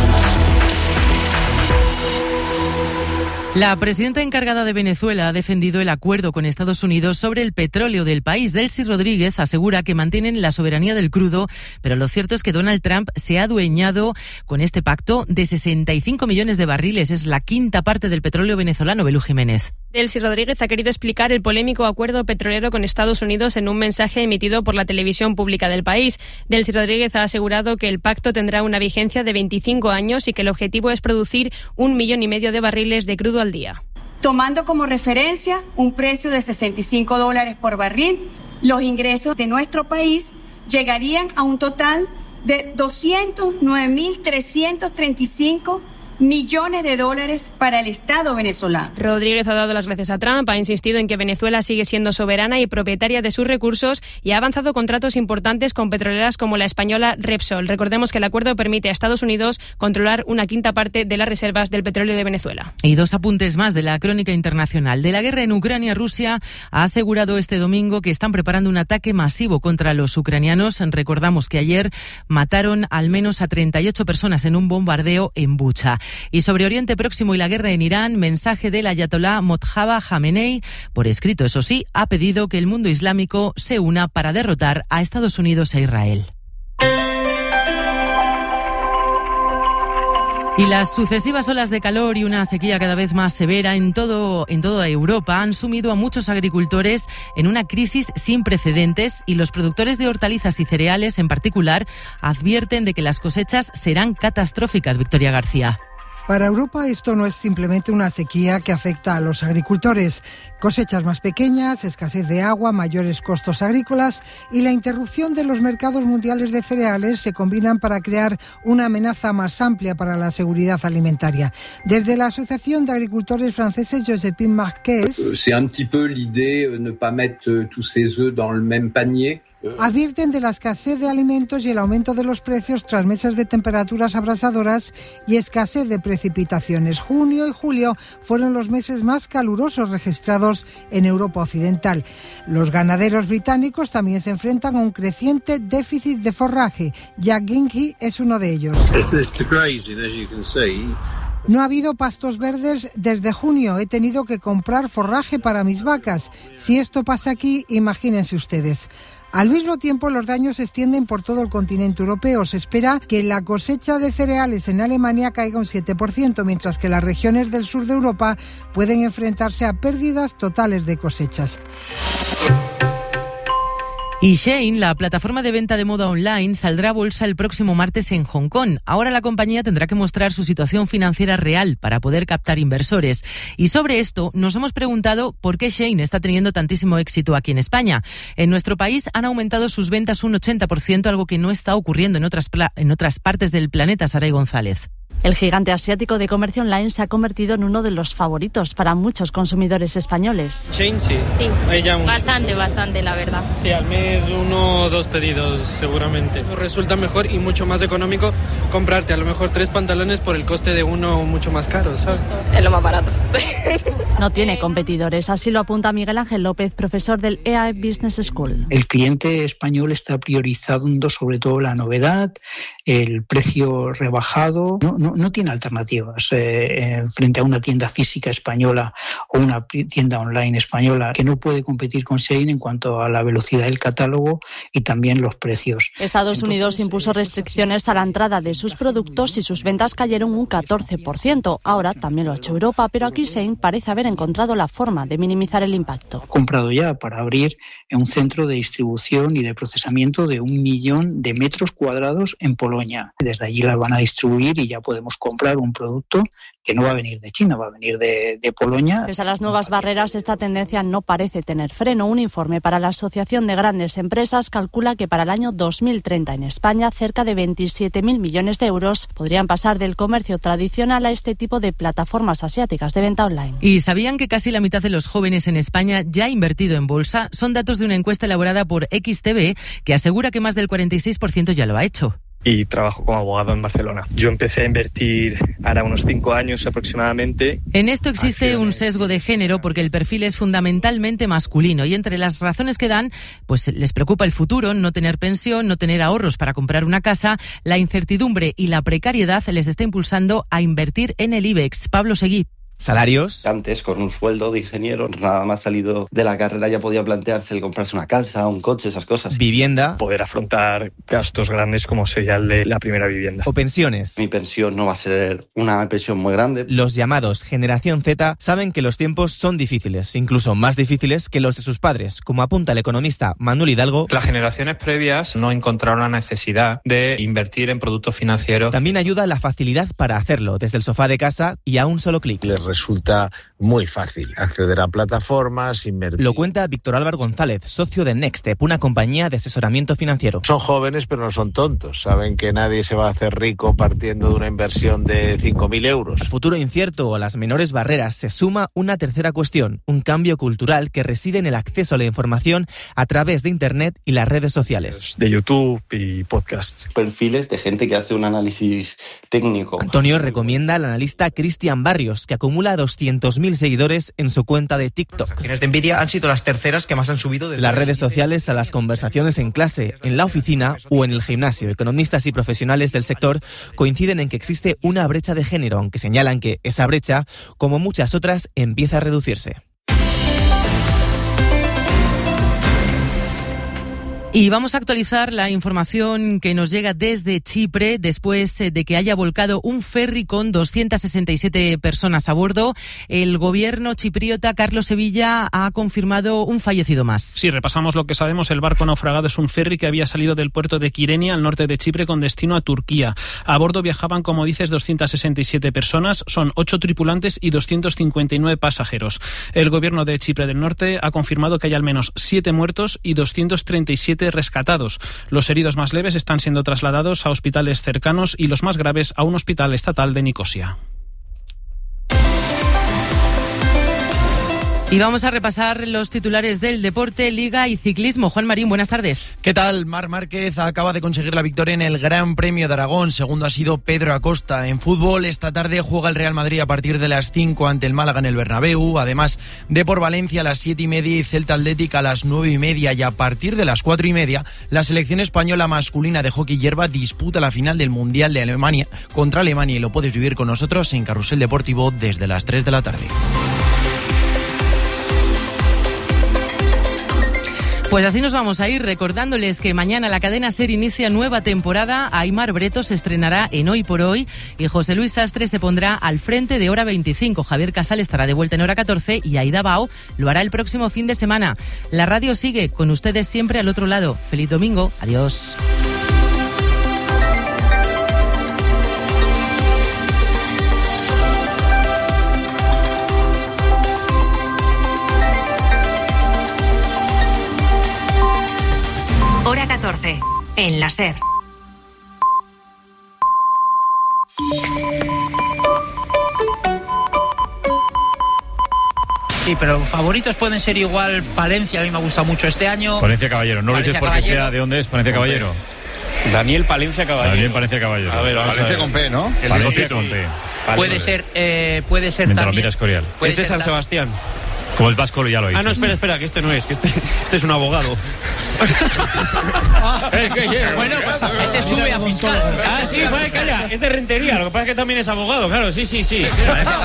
La presidenta encargada de Venezuela ha defendido el acuerdo con Estados Unidos sobre el petróleo del país. Delcy Rodríguez asegura que mantienen la soberanía del crudo, pero lo cierto es que Donald Trump se ha adueñado con este pacto de sesenta y cinco millones de barriles. Es la quinta parte del petróleo venezolano. Belú Jiménez. Delcy Rodríguez ha querido explicar el polémico acuerdo petrolero con Estados Unidos en un mensaje emitido por la televisión pública del país. Delcy Rodríguez ha asegurado que el pacto tendrá una vigencia de veinticinco años y que el objetivo es producir un millón y medio de barriles de crudo al día. Tomando como referencia un precio de sesenta y cinco dólares por barril, los ingresos de nuestro país llegarían a un total de doscientos nueve mil trescientos treinta y cinco millones de dólares para el Estado venezolano. Rodríguez ha dado las gracias a Trump, ha insistido en que Venezuela sigue siendo soberana y propietaria de sus recursos y ha avanzado contratos importantes con petroleras como la española Repsol. Recordemos que el acuerdo permite a Estados Unidos controlar una quinta parte de las reservas del petróleo de Venezuela. Y dos apuntes más de la crónica internacional. De la guerra en Ucrania, Rusia ha asegurado este domingo que están preparando un ataque masivo contra los ucranianos. Recordamos que ayer mataron al menos a treinta y ocho personas en un bombardeo en Bucha. Y sobre Oriente Próximo y la guerra en Irán, mensaje del ayatolá Mojtaba Khamenei, por escrito eso sí, ha pedido que el mundo islámico se una para derrotar a Estados Unidos e Israel. Y las sucesivas olas de calor y una sequía cada vez más severa en todo en toda Europa han sumido a muchos agricultores en una crisis sin precedentes, y los productores de hortalizas y cereales en particular advierten de que las cosechas serán catastróficas. Victoria García. Para Europa esto no es simplemente una sequía que afecta a los agricultores. Cosechas más pequeñas, escasez de agua, mayores costos agrícolas y la interrupción de los mercados mundiales de cereales se combinan para crear una amenaza más amplia para la seguridad alimentaria. Desde la Asociación de Agricultores Franceses, Joséphine Marquès, c'est un petit peu l'idée de ne pas mettre tous ces œufs dans le même panier. Advierten de la escasez de alimentos y el aumento de los precios tras meses de temperaturas abrasadoras y escasez de precipitaciones. Junio y julio fueron los meses más calurosos registrados en Europa Occidental. Los ganaderos británicos también se enfrentan a un creciente déficit de forraje. Jack Ginky es uno de ellos. No ha habido pastos verdes desde junio. He tenido que comprar forraje para mis vacas. Si esto pasa aquí, imagínense ustedes. Al mismo tiempo, los daños se extienden por todo el continente europeo. Se espera que la cosecha de cereales en Alemania caiga un siete por ciento, mientras que las regiones del sur de Europa pueden enfrentarse a pérdidas totales de cosechas. Y Shein, la plataforma de venta de moda online, saldrá a bolsa el próximo martes en Hong Kong. Ahora la compañía tendrá que mostrar su situación financiera real para poder captar inversores. Y sobre esto nos hemos preguntado por qué Shein está teniendo tantísimo éxito aquí en España. En nuestro país han aumentado sus ventas un ochenta por ciento, algo que no está ocurriendo en otras, pla- en otras partes del planeta. Saray González. El gigante asiático de comercio online se ha convertido en uno de los favoritos para muchos consumidores españoles. Shein sí. Sí, bastante, bastante, la verdad. Sí, al mes uno o dos pedidos seguramente. Nos resulta mejor y mucho más económico comprarte a lo mejor tres pantalones por el coste de uno mucho más caro, ¿sabes? Es lo más barato. No tiene competidores, así lo apunta Miguel Ángel López, profesor del E A E Business School. El cliente español está priorizando sobre todo la novedad, el precio rebajado. No, no no, no tiene alternativas eh, frente a una tienda física española o una tienda online española, que no puede competir con Shein en cuanto a la velocidad del catálogo y también los precios. Estados Entonces, Unidos impuso restricciones a la entrada de sus productos y sus ventas cayeron un catorce por ciento. Ahora también lo ha hecho Europa, pero aquí Shein parece haber encontrado la forma de minimizar el impacto. He comprado ya para abrir un centro de distribución y de procesamiento de un millón de metros cuadrados en Polonia. Desde allí la van a distribuir y ya podemos comprar un producto que no va a venir de China, va a venir de, de Polonia. Pese a las nuevas barreras, esta tendencia no parece tener freno. Un informe para la Asociación de Grandes Empresas calcula que para el año dos mil treinta en España cerca de veintisiete mil millones de euros podrían pasar del comercio tradicional a este tipo de plataformas asiáticas de venta online. ¿Y sabían que casi la mitad de los jóvenes en España ya ha invertido en bolsa? Son datos de una encuesta elaborada por X T V que asegura que más del cuarenta y seis por ciento ya lo ha hecho. Y trabajo como abogado en Barcelona. Yo empecé a invertir ahora unos cinco años aproximadamente. En esto existe acciones. Un sesgo de género porque el perfil es fundamentalmente masculino y entre las razones que dan, pues les preocupa el futuro, no tener pensión, no tener ahorros para comprar una casa, la incertidumbre y la precariedad les está impulsando a invertir en el IBEX. Pablo Seguí. Salarios. Antes, con un sueldo de ingeniero, nada más salido de la carrera ya podía plantearse el comprarse una casa, un coche, esas cosas. Vivienda. Poder afrontar gastos grandes como sería el de la primera vivienda. O pensiones. Mi pensión no va a ser una pensión muy grande. Los llamados Generación Z saben que los tiempos son difíciles, incluso más difíciles que los de sus padres, como apunta el economista Manuel Hidalgo. Las generaciones previas no encontraron la necesidad de invertir en productos financieros. También ayuda la facilidad para hacerlo desde el sofá de casa y a un solo clic. Resulta muy fácil acceder a plataformas, invertir. Lo cuenta Víctor Álvaro González, socio de Nextep, una compañía de asesoramiento financiero. Son jóvenes, pero no son tontos. Saben que nadie se va a hacer rico partiendo de una inversión de cinco mil euros. Al futuro incierto o a las menores barreras se suma una tercera cuestión, un cambio cultural que reside en el acceso a la información a través de Internet y las redes sociales. De YouTube y podcasts. Perfiles de gente que hace un análisis técnico. Antonio recomienda al analista Cristian Barrios, que acumula doscientos mil seguidores en su cuenta de TikTok. Las acciones de Nvidia han sido las terceras que más han subido. De las redes sociales a las conversaciones en clase, en la oficina o en el gimnasio. Economistas y profesionales del sector coinciden en que existe una brecha de género, aunque señalan que esa brecha, como muchas otras, empieza a reducirse. Y vamos a actualizar la información que nos llega desde Chipre después de que haya volcado un ferry con doscientas sesenta y siete personas a bordo. El gobierno chipriota, Carlos Sevilla, ha confirmado un fallecido más. Sí, repasamos lo que sabemos. El barco naufragado es un ferry que había salido del puerto de Kyrenia, al norte de Chipre, con destino a Turquía. A bordo viajaban, como dices, doscientas sesenta y siete personas. Son ocho tripulantes y doscientos cincuenta y nueve pasajeros. El gobierno de Chipre del Norte ha confirmado que hay al menos siete muertos y doscientos treinta y siete rescatados. Los heridos más leves están siendo trasladados a hospitales cercanos y los más graves a un hospital estatal de Nicosia. Y vamos a repasar los titulares del deporte, liga y ciclismo. Juan Marín, buenas tardes. ¿Qué tal? Marc Márquez acaba de conseguir la victoria en el Gran Premio de Aragón. Segundo ha sido Pedro Acosta. En fútbol, esta tarde juega el Real Madrid a partir de las cinco ante el Málaga en el Bernabéu. Además, Depor Valencia a las siete y media y Celta Atlético a las nueve y media. Y a partir de las cuatro y media, la selección española masculina de hockey hierba disputa la final del Mundial de Alemania contra Alemania. Y lo puedes vivir con nosotros en Carrusel Deportivo desde las tres de la tarde. Pues así nos vamos a ir recordándoles que mañana la cadena SER inicia nueva temporada. Aimar Breto se estrenará en Hoy por Hoy y José Luis Sastre se pondrá al frente de Hora veinticinco. Javier Casal estará de vuelta en Hora catorce y Aida Bao lo hará el próximo fin de semana. La radio sigue con ustedes siempre al otro lado. Feliz domingo. Adiós. Hora catorce, en la SER. Sí, pero favoritos pueden ser igual Palencia, a mí me ha gustado mucho este año. Palencia Caballero, no Palencia lo dices porque Caballero. Sea de dónde es Palencia Caballero. Daniel Palencia Caballero. Daniel Palencia Caballero. A ver, Palencia a ver. con P, ¿no? Palencia con P. Puede ser, eh, puede ser Mientras también. Lo mira Escorial. ¿Es de San Sebastián? Como el Vasco ya lo hizo. Ah, no, espera, espera, que este no es, que este, este es un abogado. Bueno, pues ese sube a fiscal. Ah, sí, bueno, calla, es de Rentería, lo que pasa es que también es abogado, claro, sí, sí, sí.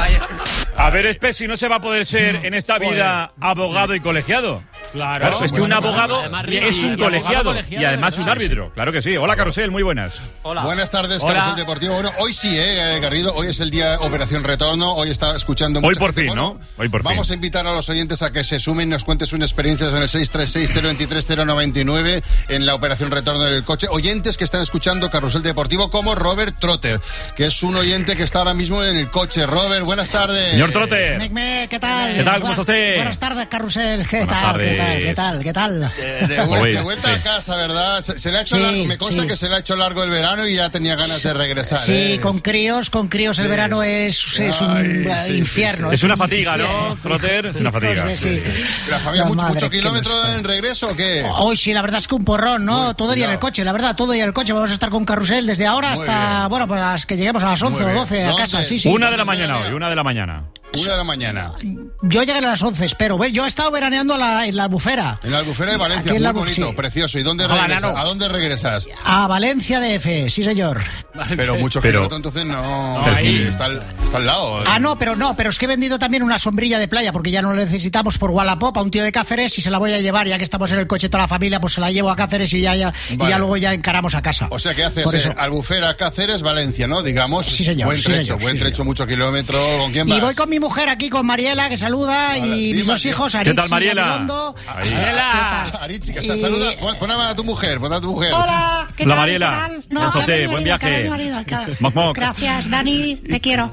A ver, Espesi, no se va a poder ser en esta vida abogado y colegiado. Claro, claro, es que un abogado es un colegiado y además un árbitro. Claro que sí. Hola, Carrusel, muy buenas. Hola. Buenas tardes, Carrusel Deportivo. Bueno, hoy sí, eh, Garrido, hoy es el día Operación Retorno, hoy está escuchando mucha Hoy por gente. fin, Bueno, ¿no? Hoy por vamos fin. a invitar a los oyentes a que se sumen, nos cuenten sus experiencias en el seis tres seis, cero dos tres, cero nueve nueve en la Operación Retorno del coche. Oyentes que están escuchando Carrusel Deportivo, como Robert Trotter, que es un oyente que está ahora mismo en el coche. Robert, buenas tardes. Señor Trotter. Mecme, ¿qué tal? ¿Qué tal? ¿Cómo está usted? Buenas tardes, Carrusel. ¿Qué Buenas tal? tardes. ¿Qué tal? ¿Qué tal? ¿Qué tal? De, de, vuelta, de vuelta sí. a casa, ¿verdad? Se, se le ha hecho Sí, largo, me consta sí. que se le ha hecho largo el verano y ya tenía ganas de regresar. Sí, ¿eh? con críos, con críos el Sí. verano es, es un Ay, uh, sí, infierno. sí, sí. Es una un fatiga, infierno. ¿no, Trotter? Es una fatiga. Hijos de- sí. Sí, sí. Pero, Fabián, La ¿mucho, madre mucho que kilómetro nos en regreso o qué? Hoy sí, la verdad es que un porrón, ¿no? Muy todo el día en el cuidado. coche, la verdad, todo el día en el coche. Vamos a estar con Carrusel desde ahora Muy hasta, bien. bueno, pues hasta que lleguemos a las once Muy o bien. doce a ¿Dónde? casa. Sí, sí. Una de la mañana hoy, una de la mañana. Una de la mañana. Yo llegué a las once, espero. Ve, Yo he estado veraneando a la- en la Albufera. En la Albufera de Valencia, Aquí en muy la Albu- bonito, sí. precioso. ¿Y dónde Ah, regresas? no, no. ¿A dónde regresas? A Valencia D F, sí señor. Pero mucho Pero- kilómetro, entonces no. Pero ahí sí. está, al, está al lado. Ah, no, pero no, pero es que he vendido también una sombrilla de playa porque ya no la necesitamos por Wallapop a un tío de Cáceres y se la voy a llevar, ya que estamos en el coche toda la familia, pues se la llevo a Cáceres y ya, ya, y Vale. ya luego ya encaramos a casa. O sea que haces Por eh, eso. Albufera, Cáceres, Valencia, ¿no? Digamos. Sí, señor, Buen sí, trecho, señor, buen sí, trecho, señor. mucho kilómetro. ¿Con quién vas? Y voy con mi mujer aquí, con Mariela, que saluda, Vale, y dime, mis dos tío. hijos, ¿Qué Aritz tal, y Mariela? Gabilondo. Ahí. Ah, Aritzi, que está Y- saluda. Pon, pon a tu mujer, pon a tu mujer. Hola, ¿qué Hola, tal? Mariela. ¿Qué tal? Buenas que tardes, ha venido buen mi marido, que ha viaje. venido mi marido, que- Moc, moc. Gracias, Dani, te quiero.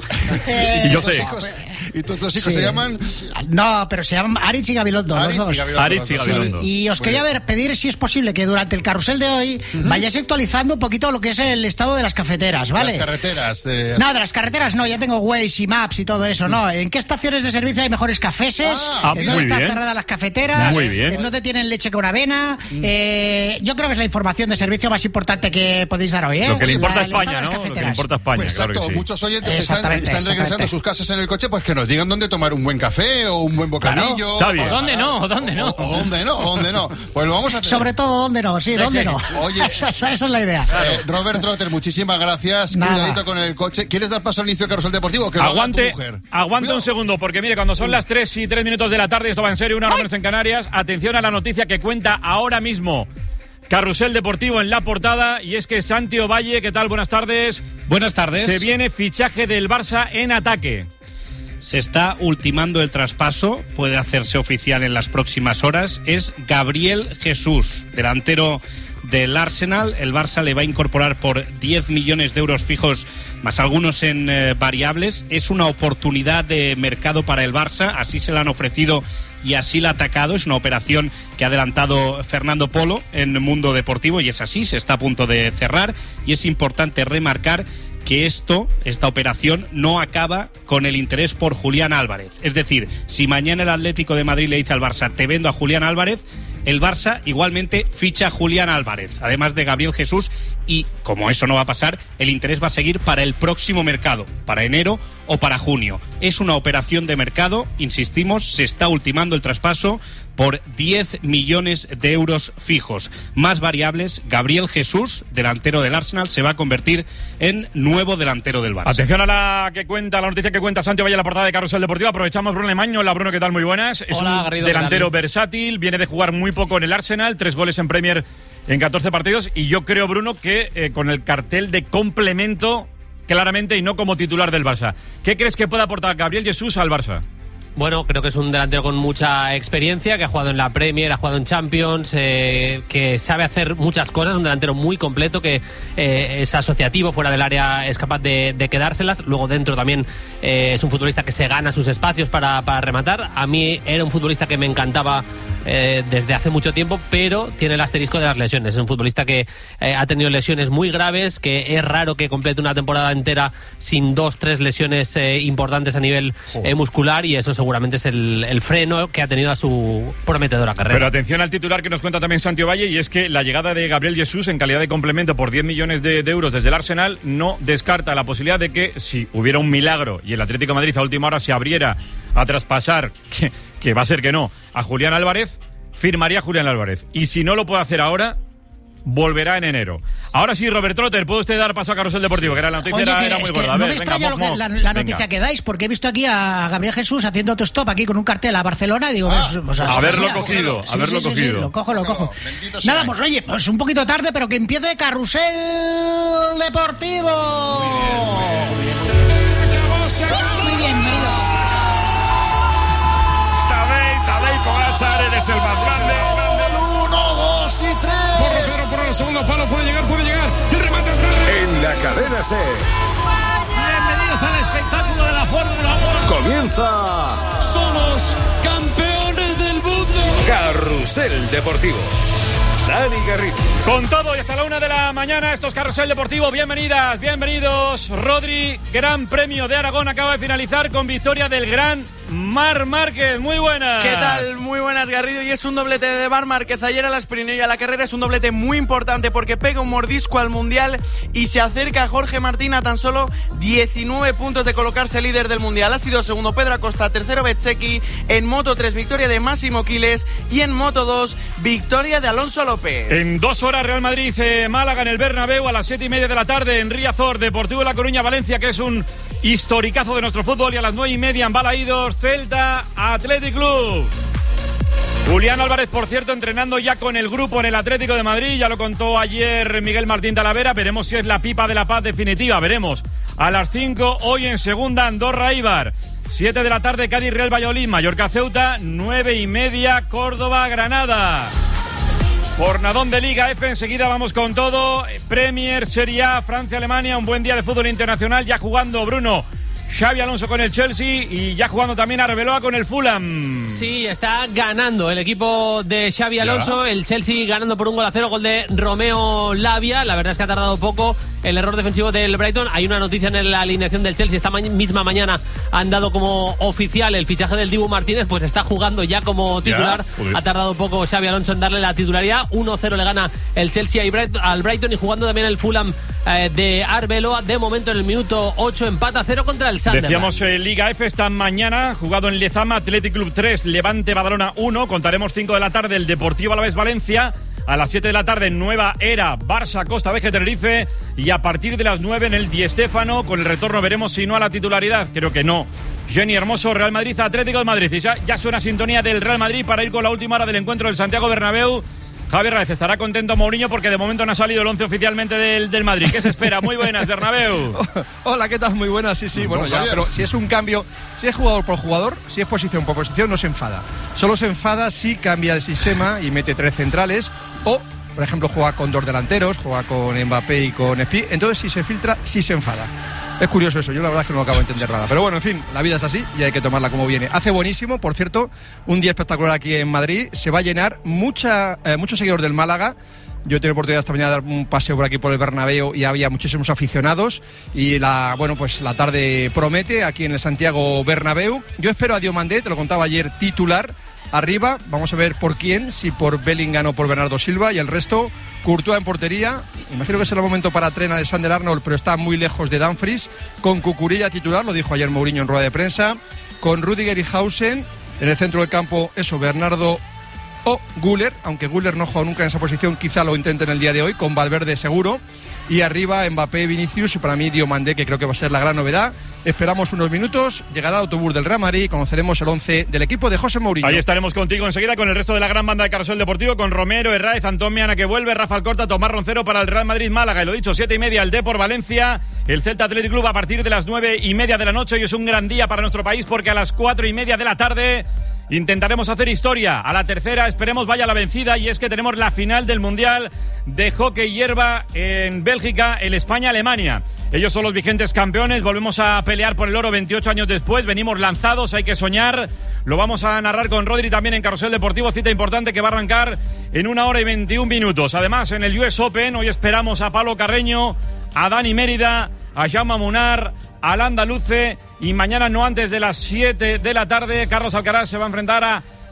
Y yo ¿Tus sé. hijos? ¿Y tus dos hijos Sí. se llaman? No, pero se llaman Aritz y Gabilondo, Aritz y los dos. Gabilondo, Aritz y los dos. Gabilondo. Y os Muy quería bien. ver, pedir si es posible que durante el carrusel de hoy vayáis actualizando un poquito lo que es el estado de las cafeteras, ¿vale? Las carreteras. De... No, de las carreteras no, ya tengo Waze y Maps y todo eso, ¿no? ¿En qué estaciones de servicio hay mejores cafeses? Ah, ¿En muy dónde están bien. cerradas las cafeteras? Muy bien. ¿En dónde tienen leche con avena? Eh, yo creo que es la información de servicio más importante que podéis dar hoy, ¿eh? Lo que le La- importa a el estado España, de las ¿no? Lo que le cafeteras. importa a España, Pues claro exacto, que sí. muchos oyentes están, Exactamente, están regresando exactamente. a sus casas en el coche, pues que nos digan dónde tomar un buen café o un buen bocadillo. está bien. o- ¿Dónde no? ¿O dónde no? O, o dónde no, o dónde no. Pues lo vamos a hacer. Sobre todo, ¿dónde no? Sí, ¿dónde no? Oye. esa, esa- esa es la idea. Eh, Robert Trotter, muchísimas gracias. Nada. Cuidadito con el coche. ¿Quieres dar paso al inicio de Carrusel Deportivo? Que lo haga Aguante, tu mujer. aguante Cuidado. un segundo, porque mire, cuando son las tres y tres minutos de la tarde, esto va en serio, una hora menos en Canarias, atención a la noticia que cuenta ahora mismo Carrusel Deportivo en la portada, y es que Santi Ovalle, ¿qué tal? Buenas tardes. Buenas tardes. Se viene fichaje del Barça en ataque. Se está ultimando el traspaso, puede hacerse oficial en las próximas horas. Es Gabriel Jesús, delantero del Arsenal. El Barça le va a incorporar por diez millones de euros fijos, más algunos en eh, variables. Es una oportunidad de mercado para el Barça, así se la han ofrecido y así la ha atacado. Es una operación que ha adelantado Fernando Polo en Mundo Deportivo y es así, se está a punto de cerrar, y es importante remarcar que esto, esta operación, no acaba con el interés por Julián Álvarez. Es decir, si mañana el Atlético de Madrid le dice al Barça, te vendo a Julián Álvarez, el Barça igualmente ficha a Julián Álvarez, además de Gabriel Jesús, y como eso no va a pasar, el interés va a seguir para el próximo mercado, para enero o para junio. Es una operación de mercado, insistimos, se está ultimando el traspaso por diez millones de euros fijos. Más variables, Gabriel Jesús, delantero del Arsenal, se va a convertir en nuevo delantero del Barça. Atención a la que cuenta, la noticia que cuenta Santi Ovalle en la portada de Carrusel Deportivo. Aprovechamos Bruno Lemaño. Hola, Bruno, ¿qué tal? Muy buenas. Es Hola, un Garrido, delantero ¿qué tal? versátil, viene de jugar muy poco en el Arsenal, tres goles en Premier en catorce partidos, y yo creo, Bruno, que eh, con el cartel de complemento claramente y no como titular del Barça. ¿Qué crees que puede aportar Gabriel Jesús al Barça? Bueno, creo que es un delantero con mucha experiencia, que ha jugado en la Premier, ha jugado en Champions, eh, que sabe hacer muchas cosas, un delantero muy completo, que eh, es asociativo, fuera del área es capaz de, de quedárselas, luego dentro también eh, es un futbolista que se gana sus espacios para, para rematar. A mí era un futbolista que me encantaba eh, desde hace mucho tiempo, pero tiene el asterisco de las lesiones. Es un futbolista que eh, ha tenido lesiones muy graves, que es raro que complete una temporada entera sin dos, tres lesiones eh, importantes a nivel eh, muscular, y eso seguramente es el, el freno que ha tenido a su prometedora carrera. Pero atención al titular que nos cuenta también Santi Ovalle, y es que la llegada de Gabriel Jesús en calidad de complemento por diez millones de, de euros desde el Arsenal no descarta la posibilidad de que, si hubiera un milagro y el Atlético de Madrid a última hora se abriera a traspasar, que, que va a ser que no, a Julián Álvarez, firmaría a Julián Álvarez. Y si no lo puede hacer ahora, volverá en enero. Ahora sí, Robert Trotter, ¿puede usted dar paso a Carrusel Deportivo? Que era la noticia. Oye, era, que, era muy es gorda. que A no ver, me extraña venga, lo que, mo, la, mo, la noticia venga. que dais, porque he visto aquí a Gabriel Jesús haciendo autostop aquí con un cartel a Barcelona y digo, ah, pues, pues, haberlo mira, cogido, sí, haberlo sí, sí, cogido. Sí, lo cojo, lo cojo. Nada, pues oye, pues un poquito tarde, pero que empiece Carrusel Deportivo. Muy bien, muy bien, maridos. Tadej, Tadej Pogačar, eres el más grande. Uno, dos y tres. Porro, Pedro, por el segundo palo, puede llegar, puede llegar. El remate atrás. En la cadena C. Bienvenidos al espectáculo de la Fórmula uno. Comienza. Somos campeones del mundo. Carrusel Deportivo. Dani Garrido. Con todo y hasta la una de la mañana, esto es Carrusel Deportivo. Bienvenidas, bienvenidos. Rodri, Gran Premio de Aragón acaba de finalizar con victoria del gran Marc Márquez. Muy buenas. ¿Qué tal? Muy buenas, Garrido. Y es un doblete de Marc Márquez ayer a la sprint y a la carrera. Es un doblete muy importante porque pega un mordisco al Mundial y se acerca a Jorge Martín a tan solo diecinueve puntos de colocarse líder del Mundial. Ha sido segundo Pedro Acosta, tercero Bezzecchi. En Moto tres, victoria de Máximo Quiles. Y en Moto dos, victoria de Alonso López. En dos horas, Real Madrid, eh, Málaga en el Bernabéu a las siete y media de la tarde en Riazor, Deportivo de La Coruña, Valencia, que es un historicazo de nuestro fútbol, y a las nueve y media en Balaídos, Celta, Athletic Club. Julián Álvarez, por cierto, entrenando ya con el grupo en el Atlético de Madrid, ya lo contó ayer Miguel Martín Talavera, veremos si es la pipa de la paz definitiva, veremos. A las cinco, hoy en segunda, Andorra Eibar. siete de la tarde, Cádiz Real Valladolid, Mallorca Ceuta, nueve y media, Córdoba Granada. Jornadón de Liga F, enseguida vamos con todo. Premier, Serie A, Francia, Alemania, un buen día de fútbol internacional, ya jugando Bruno Xabi Alonso con el Chelsea y ya jugando también Arbeloa con el Fulham. Sí, está ganando el equipo de Xabi Alonso, ya. El Chelsea ganando por un gol a cero, gol de Romeo Lavia. La verdad es que ha tardado poco el error defensivo del Brighton. Hay una noticia en la alineación del Chelsea. Esta ma- misma mañana han dado como oficial el fichaje del Dibu Martínez, pues está jugando ya como titular. Ya, ha tardado poco Xabi Alonso en darle la titularidad. uno cero le gana el Chelsea al Brighton y jugando también el Fulham eh, de Arbeloa. De momento en el minuto ocho empata cero contra el Sunderland. Decíamos eh, Liga F esta mañana, jugado en Lezama, Athletic Club tres, Levante Badalona uno. Contaremos cinco de la tarde el Deportivo Alavés Valencia. A las siete de la tarde, Nueva Era, Barça, Costa Veje, Tenerife. Y a partir de las nueve en el Di Stéfano, con el retorno veremos si no a la titularidad. Creo que no. Jenny Hermoso, Real Madrid, Atlético de Madrid. Y ya, ya suena sintonía del Real Madrid para ir con la última hora del encuentro del Santiago Bernabéu. Javier Raez, estará contento Mourinho porque de momento no ha salido el once oficialmente del, del Madrid. ¿Qué se espera? Muy buenas, Bernabéu. Hola, ¿qué tal? Muy buenas, sí, sí. Bueno, ya, pero si es un cambio, si es jugador por jugador, si es posición por posición, no se enfada. Solo se enfada si cambia el sistema y mete tres centrales o, por ejemplo, juega con dos delanteros, juega con Mbappé y con Spi. Entonces, si se filtra, sí se enfada. Es curioso eso, yo la verdad es que no acabo de entender nada. Pero bueno, en fin, la vida es así y hay que tomarla como viene. Hace buenísimo, por cierto, un día espectacular aquí en Madrid. Se va a llenar mucha, eh, muchos seguidores del Málaga. Yo he tenido oportunidad esta mañana de dar un paseo por aquí por el Bernabéu y había muchísimos aficionados y la, bueno, pues la tarde promete aquí en el Santiago Bernabéu. Yo espero a Diomandé, te lo contaba ayer, titular arriba. Vamos a ver por quién, si por Bellingham o por Bernardo Silva, y el resto Courtois en portería. Imagino que será el momento para Trent Alexander-Arnold, pero está muy lejos de Dumfries. Con Cucurella titular, lo dijo ayer Mourinho en rueda de prensa. Con Rüdiger y Hausen. En el centro del campo, eso, Bernardo o Güler, aunque Güler no juega nunca en esa posición, quizá lo intenten el día de hoy, con Valverde seguro. Y arriba Mbappé, Vinicius y para mí Diomandé, que creo que va a ser la gran novedad. Esperamos unos minutos, llegará el autobús del Real Madrid y conoceremos el once del equipo de José Mourinho. Ahí estaremos contigo enseguida con el resto de la gran banda de Carrusel Deportivo, con Romero, Herráez, Antón Miana que vuelve, Rafa Alcorta, Tomás Roncero para el Real Madrid Málaga. Y lo dicho, siete y media el Depor Valencia, el Celta Athletic Club a partir de las nueve y media de la noche. Y es un gran día para nuestro país porque a las cuatro y media de la tarde intentaremos hacer historia. A la tercera esperemos vaya la vencida y es que tenemos la final del Mundial de Hockey Hierba en Bélgica, el España-Alemania. Ellos son los vigentes campeones, volvemos a pelear por el oro veintiocho años después, venimos lanzados, hay que soñar. Lo vamos a narrar con Rodri también en Carrusel Deportivo, cita importante que va a arrancar en una hora y veintiún minutos. Además, en el U S Open, hoy esperamos a Pablo Carreño, a Dani Mérida, a Jaume Munar, al Andaluce, y mañana no antes de las siete de la tarde Carlos Alcaraz se va a enfrentar a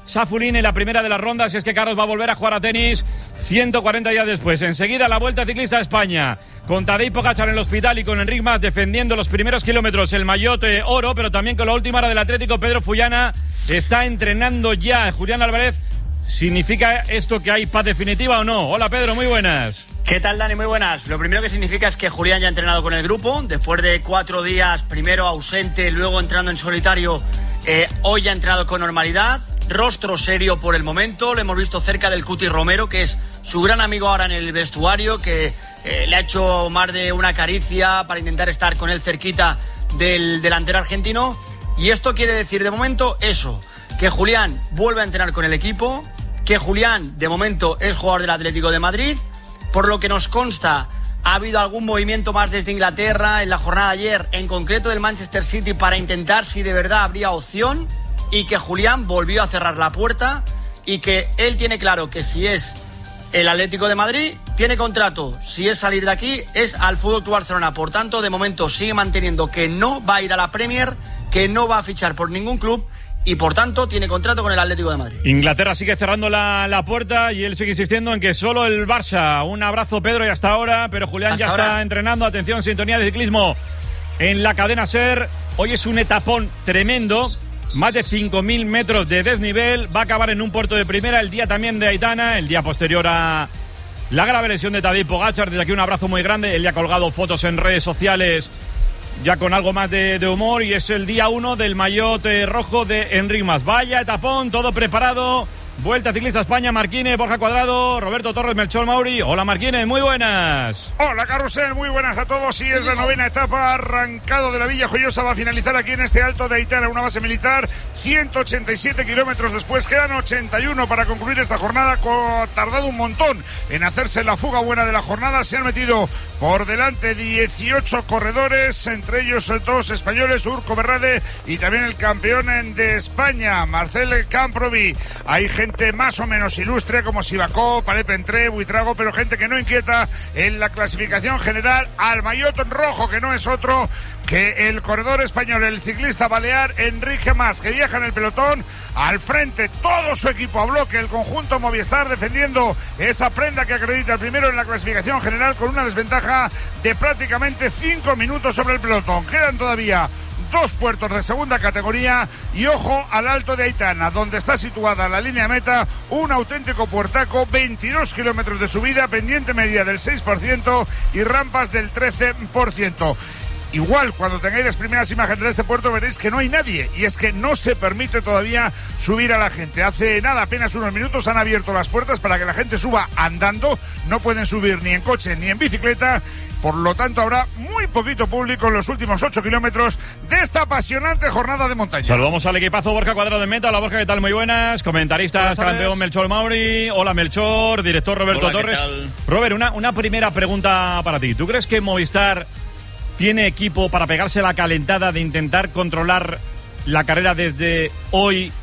Safulín en la primera de las rondas. Y es que Carlos va a volver a jugar a tenis ciento cuarenta días después. Enseguida la Vuelta Ciclista a España, con Tadej Pogačar en el hospital y con Enric Mas defendiendo los primeros kilómetros, el maillot eh, oro, pero también con la última hora del Atlético. Pedro Fullana está entrenando ya. Julián Álvarez, ¿significa esto que hay paz definitiva o no? Hola Pedro, muy buenas. ¿Qué tal, Dani? Muy buenas. Lo primero que significa es que Julián ya ha entrenado con el grupo, después de cuatro días, primero ausente, luego entrando en solitario, eh, hoy ya ha entrenado con normalidad, rostro serio por el momento, lo hemos visto cerca del Cuti Romero, que es su gran amigo ahora en el vestuario, que eh, le ha hecho más de una caricia para intentar estar con él cerquita del delantero argentino, y esto quiere decir de momento eso, que Julián vuelve a entrenar con el equipo, que Julián de momento es jugador del Atlético de Madrid. Por lo que nos consta, ha habido algún movimiento más desde Inglaterra en la jornada de ayer, en concreto del Manchester City, para intentar si de verdad habría opción, y que Julián volvió a cerrar la puerta y que él tiene claro que si es el Atlético de Madrid, tiene contrato. Si es salir de aquí, es al F C Barcelona. Por tanto, de momento sigue manteniendo que no va a ir a la Premier, que no va a fichar por ningún club, y por tanto tiene contrato con el Atlético de Madrid. Inglaterra sigue cerrando la, la puerta y él sigue insistiendo en que solo el Barça. Un abrazo, Pedro, y hasta ahora. Pero Julián hasta ya ahora. Está entrenando. Atención, sintonía de ciclismo en la cadena SER. Hoy es un etapón tremendo. Más de cinco mil metros de desnivel. Va a acabar en un puerto de primera. El día también de Aitana. El día posterior a la grave lesión de Tadej Pogačar. Desde aquí un abrazo muy grande. Él ya ha colgado fotos en redes sociales, ya con algo más de, de humor, y es el día uno del maillot eh, rojo de Enric Mas. Vaya etapón, todo preparado. Vuelta Ciclista a España, Marquínez, Borja Cuadrado, Roberto Torres, Melchor Mauri. Hola Marquínez, muy buenas. Hola Carrusel, muy buenas a todos. Sí, es la novena etapa, arrancado de la Villa Joyosa, va a finalizar aquí en este Alto de Aitana, una base militar. ciento ochenta y siete kilómetros después, quedan ochenta y uno para concluir esta jornada. Ha tardado un montón en hacerse la fuga buena de la jornada. Se han metido por delante dieciocho corredores, entre ellos dos españoles, Urco Berrade y también el campeón de España, Marcel Camprovi. Hay gente más o menos ilustre como Sivakov, Paret Pentré, Buitrago, pero gente que no inquieta en la clasificación general al maillot rojo, que no es otro que el corredor español, el ciclista balear Enric Mas, que viaja en el pelotón. Al frente todo su equipo a bloque, el conjunto Movistar, defendiendo esa prenda que acredita el primero en la clasificación general, con una desventaja de prácticamente cinco minutos sobre el pelotón. Quedan todavía dos puertos de segunda categoría y ojo al Alto de Aitana, donde está situada la línea meta, un auténtico puertaco, veintidós kilómetros de subida, pendiente media del seis por ciento y rampas del trece por ciento. Igual, cuando tengáis las primeras imágenes de este puerto veréis que no hay nadie, y es que no se permite todavía subir a la gente. Hace nada, apenas unos minutos, han abierto las puertas para que la gente suba andando. No pueden subir ni en coche ni en bicicleta. Por lo tanto, habrá muy poquito público en los últimos ocho kilómetros de esta apasionante jornada de montaña. Saludamos al equipazo. Borja Cuadrado de Meta. Hola Borja, ¿qué tal? Muy buenas. Comentaristas, campeón Melchor Mauri. Hola Melchor, director Roberto Hola, Torres. Robert, una, una primera pregunta para ti. ¿Tú crees que Movistar tiene equipo para pegarse la calentada de intentar controlar la carrera desde hoy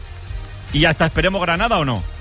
y hasta esperemos Granada o no?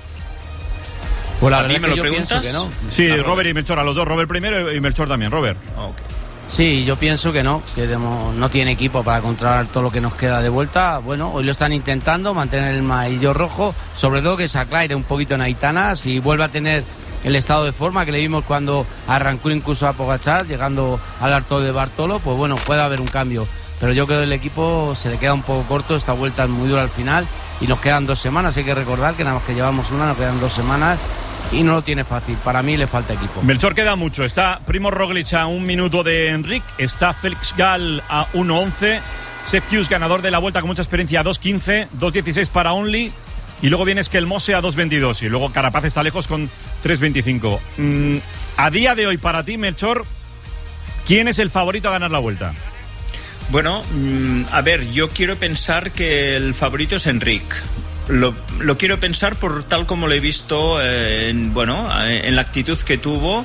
Pues la verdad es que yo pienso que no. Sí, Robert. Robert y Melchor, a los dos. Robert primero y Melchor también. Robert. Okay. Sí, yo pienso que no, que no tiene equipo para controlar todo lo que nos queda de vuelta. Bueno, hoy lo están intentando, mantener el maillot rojo, sobre todo que se aclare un poquito en Aitana, si vuelve a tener el estado de forma que le vimos cuando arrancó incluso a Pogačar, llegando al Alto de Bartolo, pues bueno, puede haber un cambio. Pero yo creo que el equipo se le queda un poco corto, esta vuelta es muy dura al final y nos quedan dos semanas, hay que recordar que nada más que llevamos una, nos quedan dos semanas y no lo tiene fácil, para mí le falta equipo. Melchor, queda mucho, está Primož Roglič a un minuto de Enric, está Félix Gall a uno once, Sepp Kuss, ganador de la Vuelta con mucha experiencia, a dos quince, dos dieciséis para Only, y luego viene Skelmose a dos veintidós, y luego Carapaz está lejos con tres veinticinco. Mm, a día de hoy, para ti, Melchor, ¿quién es el favorito a ganar la Vuelta? Bueno, mmm, a ver, yo quiero pensar que el favorito es Enric. Lo, lo quiero pensar por tal como lo he visto, eh, en, bueno, en la actitud que tuvo.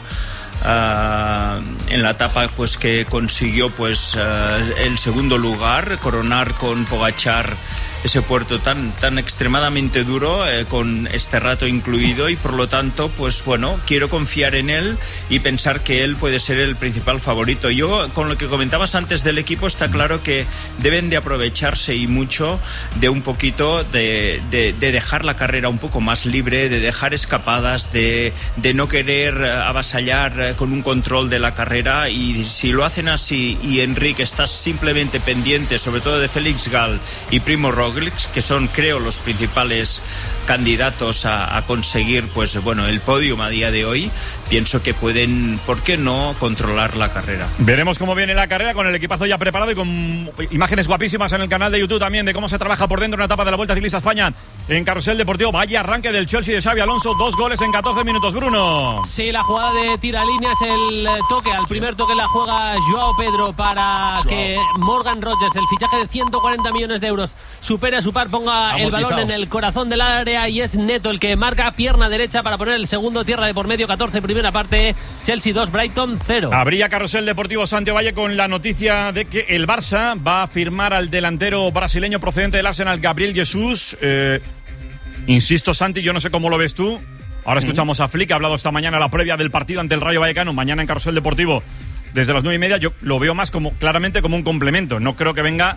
Uh, en la etapa pues que consiguió pues uh, el segundo lugar, coronar con Pogačar ese puerto tan, tan extremadamente duro, eh, con este rato incluido, y por lo tanto, pues bueno, quiero confiar en él y pensar que él puede ser el principal favorito. Yo, con lo que comentabas antes del equipo, está claro que deben de aprovecharse y mucho de un poquito de, de, de dejar la carrera un poco más libre, de dejar escapadas, de, de no querer avasallar con un control de la carrera, y si lo hacen así y Enric está simplemente pendiente sobre todo de Félix Gall y Primo Roglic, que son, creo, los principales candidatos a, a conseguir, pues bueno, el podium a día de hoy, pienso que pueden, ¿por qué no?, controlar la carrera. Veremos cómo viene la carrera con el equipazo ya preparado y con imágenes guapísimas en el canal de YouTube también de cómo se trabaja por dentro una etapa de la Vuelta Ciclista España en Carrusel Deportivo. Vaya arranque del Chelsea de Xabi Alonso, dos goles en catorce minutos, Bruno. Sí, la jugada de tiralíneas, el toque, al primer toque la juega Joao Pedro para Joao. que Morgan Rogers, el fichaje de ciento cuarenta millones de euros, supere a su par, ponga el balón en el corazón del área, y es Neto el que marca, pierna derecha para poner el segundo, tierra de por medio, catorce primera parte, Chelsea dos, Brighton cero. Habría Carrusel Deportivo Santiago Valle con la noticia de que el Barça va a firmar al delantero brasileño procedente del Arsenal, Gabriel Jesús. Eh, insisto, Santi, yo no sé cómo lo ves tú. Ahora escuchamos a Flick, ha hablado esta mañana la previa del partido ante el Rayo Vallecano, mañana en Carrusel Deportivo desde las nueve y media. Yo lo veo más como, claramente, como un complemento. No creo que venga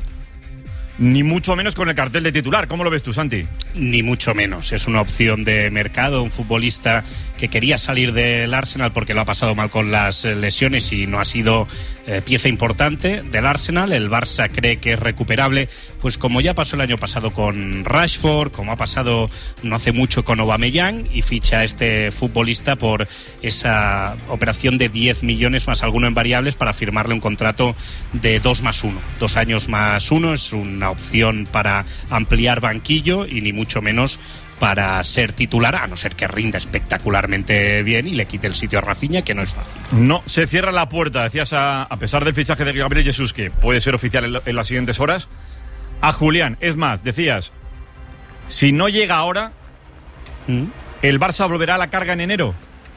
ni mucho menos con el cartel de titular. ¿Cómo lo ves tú, Santi? Ni mucho menos. Es una opción de mercado, un futbolista que quería salir del Arsenal porque lo ha pasado mal con las lesiones y no ha sido eh, pieza importante del Arsenal. El Barça cree que es recuperable, pues como ya pasó el año pasado con Rashford, como ha pasado no hace mucho con Aubameyang, y ficha a este futbolista por esa operación de diez millones más alguno en variables para firmarle un contrato de dos más uno. Dos años más uno, es una opción para ampliar banquillo y ni mucho menos para ser titular, a no ser que rinda espectacularmente bien y le quite el sitio a Rafinha, que no es fácil. No se cierra la puerta, decías, a, a pesar del fichaje de Gabriel Jesús, que puede ser oficial en, en las siguientes horas, a Julián. Es más, decías, si no llega ahora, ¿Mm? ¿el Barça volverá a la carga en enero?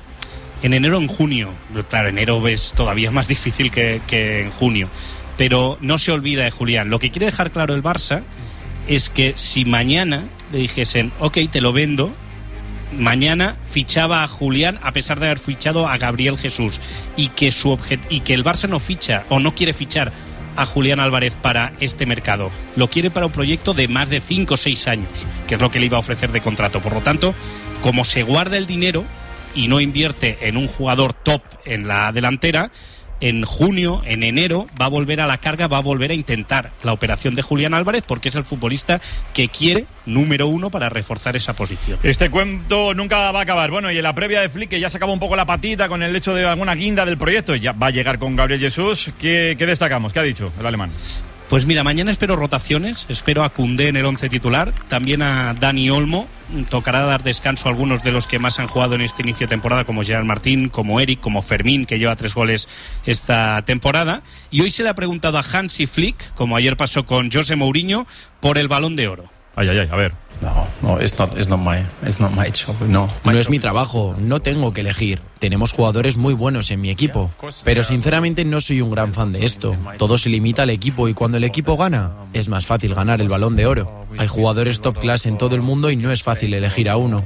En enero o en junio. Claro, enero es todavía más difícil que, que en junio. Pero no se olvida de Julián. Lo que quiere dejar claro el Barça es que si mañana le dijesen, ok, te lo vendo, mañana fichaba a Julián a pesar de haber fichado a Gabriel Jesús, y que su objet- y que el Barça no ficha o no quiere fichar a Julián Álvarez para este mercado, lo quiere para un proyecto de más de cinco o seis años, que es lo que le iba a ofrecer de contrato. Por lo tanto, como se guarda el dinero y no invierte en un jugador top en la delantera, en junio, en enero, va a volver a la carga, va a volver a intentar la operación de Julián Álvarez, porque es el futbolista que quiere, número uno, para reforzar esa posición. Este cuento nunca va a acabar. Bueno, y en la previa de Flick, que ya se acaba un poco la patita con el hecho de alguna guinda del proyecto, ya va a llegar con Gabriel Jesús. ¿Qué, qué destacamos? ¿Qué ha dicho el alemán? Pues mira, mañana espero rotaciones, espero a Koundé en el once titular, también a Dani Olmo. Tocará dar descanso a algunos de los que más han jugado en este inicio de temporada, como Gerard Martín, como Eric, como Fermín, que lleva tres goles esta temporada. Y hoy se le ha preguntado a Hansi Flick, como ayer pasó con José Mourinho, por el Balón de Oro. Ay, ay, ay, a ver. No, no, it's not, it's not my, it's not my job. No, no es mi trabajo, no tengo que elegir. Tenemos jugadores muy buenos en mi equipo, pero sinceramente no soy un gran fan de esto. Todo se limita al equipo, y cuando el equipo gana, es más fácil ganar el Balón de Oro. Hay jugadores top class en todo el mundo y no es fácil elegir a uno.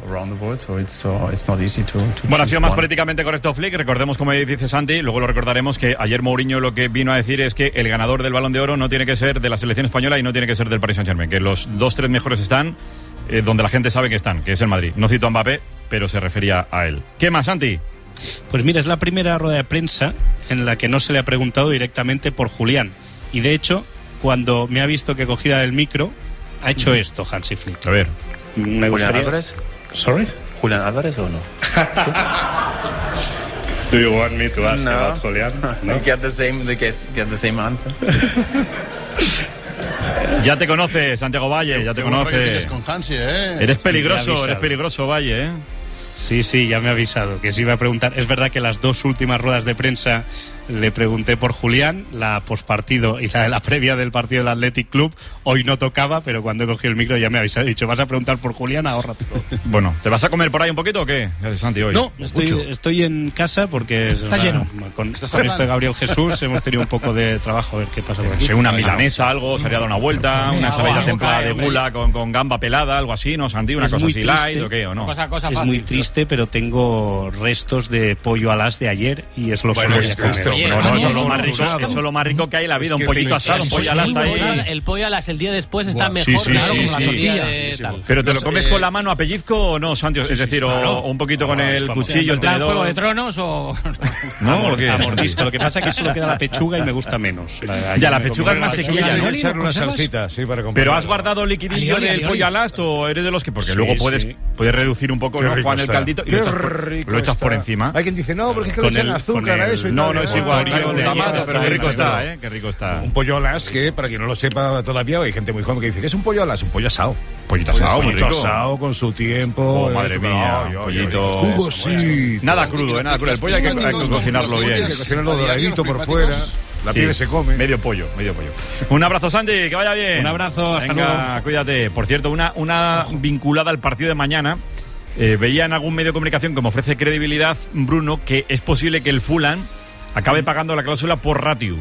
Bueno, ha sido más políticamente correcto Flick. Recordemos, como dice Santi, luego lo recordaremos, que ayer Mourinho lo que vino a decir es que el ganador del Balón de Oro no tiene que ser de la selección española y no tiene que ser del Paris Saint-Germain, que los dos, tres mejores están eh, donde la gente sabe que están, que es el Madrid. No cito a Mbappé, pero se refería a él. ¿Qué más, Santi? Pues mira, es la primera rueda de prensa en la que no se le ha preguntado directamente por Julián. Y de hecho, cuando me ha visto que cogía el micro, ha hecho mm. esto, Hansi Flick. A ver. Me gustaría... ¿Julián Álvarez? ¿Sorry? ¿Julián Álvarez o no? ¿Sí? Do you want me to ask no. about Julián? No. Get the same, get, get the same answer. Ya te conoce, Santiago Valle, ya te conoce. Con Hansi, ¿eh? Eres peligroso, eres peligroso, Valle, ¿eh? Sí, sí, ya me ha avisado que se iba a preguntar. Es verdad que las dos últimas ruedas de prensa le pregunté por Julián, la pospartido y la de la previa del partido del Athletic Club. Hoy no tocaba, pero cuando he cogido el micro ya me habéis dicho, ¿vas a preguntar por Julián? Ahórrate todo. Bueno, ¿te vas a comer por ahí un poquito o qué, Santi, hoy? No, estoy, estoy en casa porque es está una, lleno. Con, con esto de Gabriel Jesús hemos tenido un poco de trabajo a ver qué pasa por aquí. Sí, una milanesa, algo, se habría dado una vuelta, una ensalada templada de gula con, con gamba pelada, algo así, ¿no, Santi? Una Es cosa muy así triste. light o qué, o no. Cosa, cosa Es fácil. muy triste, pero tengo restos de pollo alas de ayer y es lo que Bueno, voy a es comer. triste, Oye, no, no, oye, eso es lo más oye, rico, oye, eso es lo más rico que hay en la vida, Es un que pollito el- asado, un el pollo ala está ahí. El pollo alas el día después está Sí, mejor, sí, claro, sí, como la sí. tortilla de tal. Pero te lo Los, comes eh, con la mano a pellizco o no, Santi, es decir, o- claro. o un poquito con Vamos, el vamos. cuchillo, el ¿En plan tenedor. Juego de Tronos o...? ¿No? ¿O qué? A mordisco. Lo que pasa es que solo queda la pechuga y me gusta menos. La, Ya, la pechuga es más sequilla, Hay ¿no? que echarle una salsita, sí, para acompañar. Pero has guardado liquidillo Alioli, del alioli. pollo al asto o eres de los que porque Sí, luego puedes, sí. puedes reducir un poco, Qué ¿no, rico Juan, el está. caldito y Qué lo echas, por, rico lo echas por está. encima. Hay quien dice, no, porque es que Con le echan el- azúcar con a el- eso y No, tal. no es Ah, igual, pollo claro, de está ayer más, está pero qué rico dentro. está, ¿eh? Qué rico está. Un pollo alas que, para quien no lo sepa todavía, hay gente muy joven que dice que es un pollo alas, un pollo asado. Pollito asado, muy pollito rico. asado con su tiempo. Oh, madre eso, mía, ay, ay, pollito. ay, jugosito. Nada crudo, ¿eh? Nada crudo. El pollo hay que, hay que cocinarlo bien. Hay que cocinarlo doradito por fuera. La Sí, piel se come. Medio pollo, medio pollo. Un abrazo, Santi, que vaya bien. Un abrazo, hasta Venga, luego. cuídate. Por cierto, una, una vinculada al partido de mañana. Eh, veía en algún medio de comunicación, como ofrece credibilidad, Bruno, que es posible que el Fulham acabe pagando la cláusula por ratio.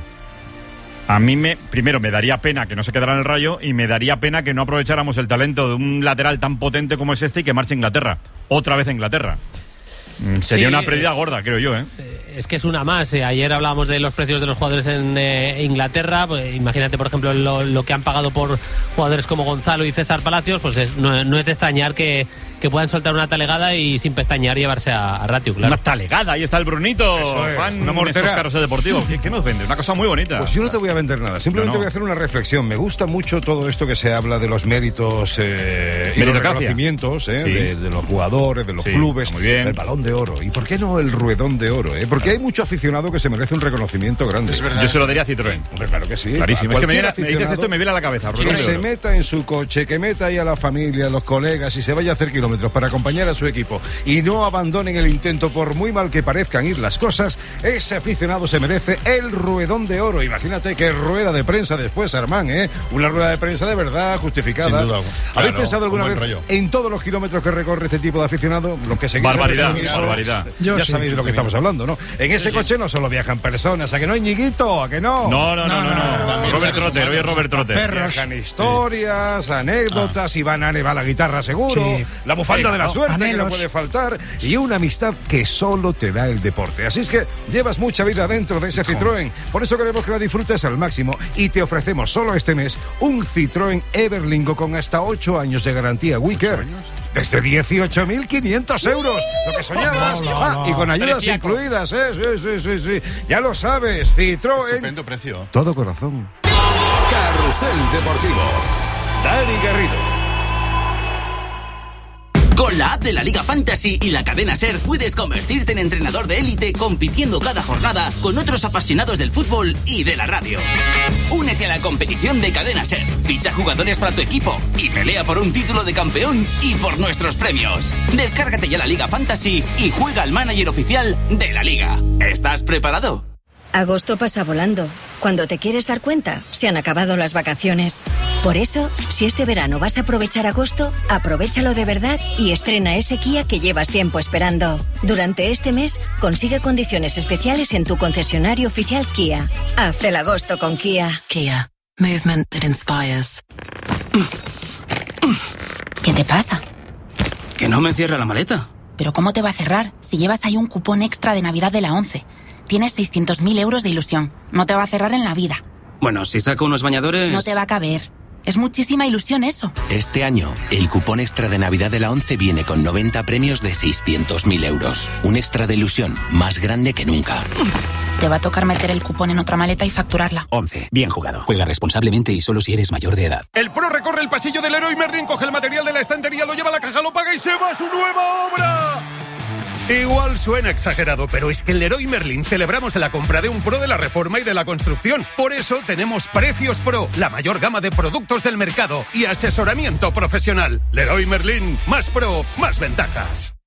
A mí, me primero, me daría pena que no se quedara en el Rayo y me daría pena que no aprovecháramos el talento de un lateral tan potente como es este y que marche a Inglaterra. Otra vez a Inglaterra. Mm, Sería Sí, una pérdida es- gorda, creo yo, ¿eh? Es que es una más. eh. Ayer hablábamos de los precios de los jugadores en eh, Inglaterra. Pues, imagínate, por ejemplo, lo, lo que han pagado por jugadores como Gonzalo y César Palacios. Pues es- no, no es de extrañar que, que puedan soltar una talegada y sin pestañear llevarse a, a Ratio, claro. Una talegada, ahí está el Brunito, Eso es, Juan, una en mortera. estos carros deportivos. ¿Qué, qué nos vende? Una cosa muy bonita. Pues yo no te voy a vender nada, simplemente No, no. voy a hacer una reflexión. Me gusta mucho todo esto que se habla de los méritos eh, y los Meritocracia. reconocimientos eh, Sí. de, de los jugadores, de los Sí, clubes, muy bien. el Balón de Oro. ¿Y por qué no el Ruedón de Oro? Eh? Porque hay mucho aficionado que se merece un reconocimiento grande. Es verdad. Yo se lo daría a Citroën. Hombre, claro que sí. Clarísimo. A Es que me, cualquier viene- me dices aficionado esto y me viene a la cabeza. Que Ruedón de se oro. meta en su coche, que meta ahí a la familia, a los colegas y se vaya a hacer kilómetros para acompañar a su equipo y no abandonen el intento por muy mal que parezcan ir las cosas, ese aficionado se merece el Ruedón de Oro. Imagínate qué rueda de prensa después, Armán, ¿eh? Una rueda de prensa de verdad justificada. Sin duda alguna. ¿Habéis Claro, pensado alguna con vez buen rollo. en todos los kilómetros que recorre este tipo de aficionado? Lo que seguís Barbaridad, en el- barbaridad. Ya Yo sí. sabéis de lo que estamos hablando, ¿no? En ese coche no solo viajan personas, ¿a que no hay ñiguito? ¿A que no? No, no, no, no. no. También Robert seres Trotter, oye humanos, Robert Trotter. perros. Viajan historias, anécdotas, Iván Ane va a la guitarra seguro, Sí. la bufanda Venga, de la ¿no? suerte que no Anhelos. puede faltar y una amistad que solo te da el deporte. Así es que llevas mucha vida dentro de ese Citroën. Por eso queremos que la disfrutes al máximo y te ofrecemos solo este mes un Citroën Everlingo con hasta ocho años de garantía Wicker. Desde dieciocho mil quinientos euros, lo que soñabas. No, no, Ah, no. y con ayudas Preciaco. incluidas, ¿eh? Sí, sí, sí, sí. Ya lo sabes, Citroën. Estupendo precio. Todo corazón. Carrusel Deportivo. Dani Garrido. Con la app de la Liga Fantasy y la cadena SER puedes convertirte en entrenador de élite compitiendo cada jornada con otros apasionados del fútbol y de la radio. Únete a la competición de cadena SER, ficha jugadores para tu equipo y pelea por un título de campeón y por nuestros premios. Descárgate ya la Liga Fantasy y juega al manager oficial de la Liga. ¿Estás preparado? Agosto pasa volando. Cuando te quieres dar cuenta, se han acabado las vacaciones. Por eso, si este verano vas a aprovechar agosto, aprovéchalo de verdad y estrena ese Kia que llevas tiempo esperando. Durante este mes, consigue condiciones especiales en tu concesionario oficial Kia. Haz el agosto con Kia. Kia. Movement that inspires. ¿Qué te pasa? Que no me cierra la maleta. ¿Pero cómo te va a cerrar si llevas ahí un cupón extra de Navidad de la ONCE? Tienes seiscientos mil euros de ilusión. No te va a cerrar en la vida. Bueno, si saco unos bañadores... No te va a caber. Es muchísima ilusión eso. Este año, el cupón extra de Navidad de la ONCE viene con noventa premios de seiscientos mil euros. Un extra de ilusión más grande que nunca. Te va a tocar meter el cupón en otra maleta y facturarla. ONCE. Bien jugado. Juega responsablemente y solo si eres mayor de edad. El pro recorre el pasillo del Leroy Merlin, coge el material de la estantería, lo lleva a la caja, lo paga y se va a su nueva obra. Igual suena exagerado, pero es que en Leroy Merlin celebramos la compra de un pro de la reforma y de la construcción. Por eso tenemos Precios Pro, la mayor gama de productos del mercado y asesoramiento profesional. Leroy Merlin, más pro, más ventajas.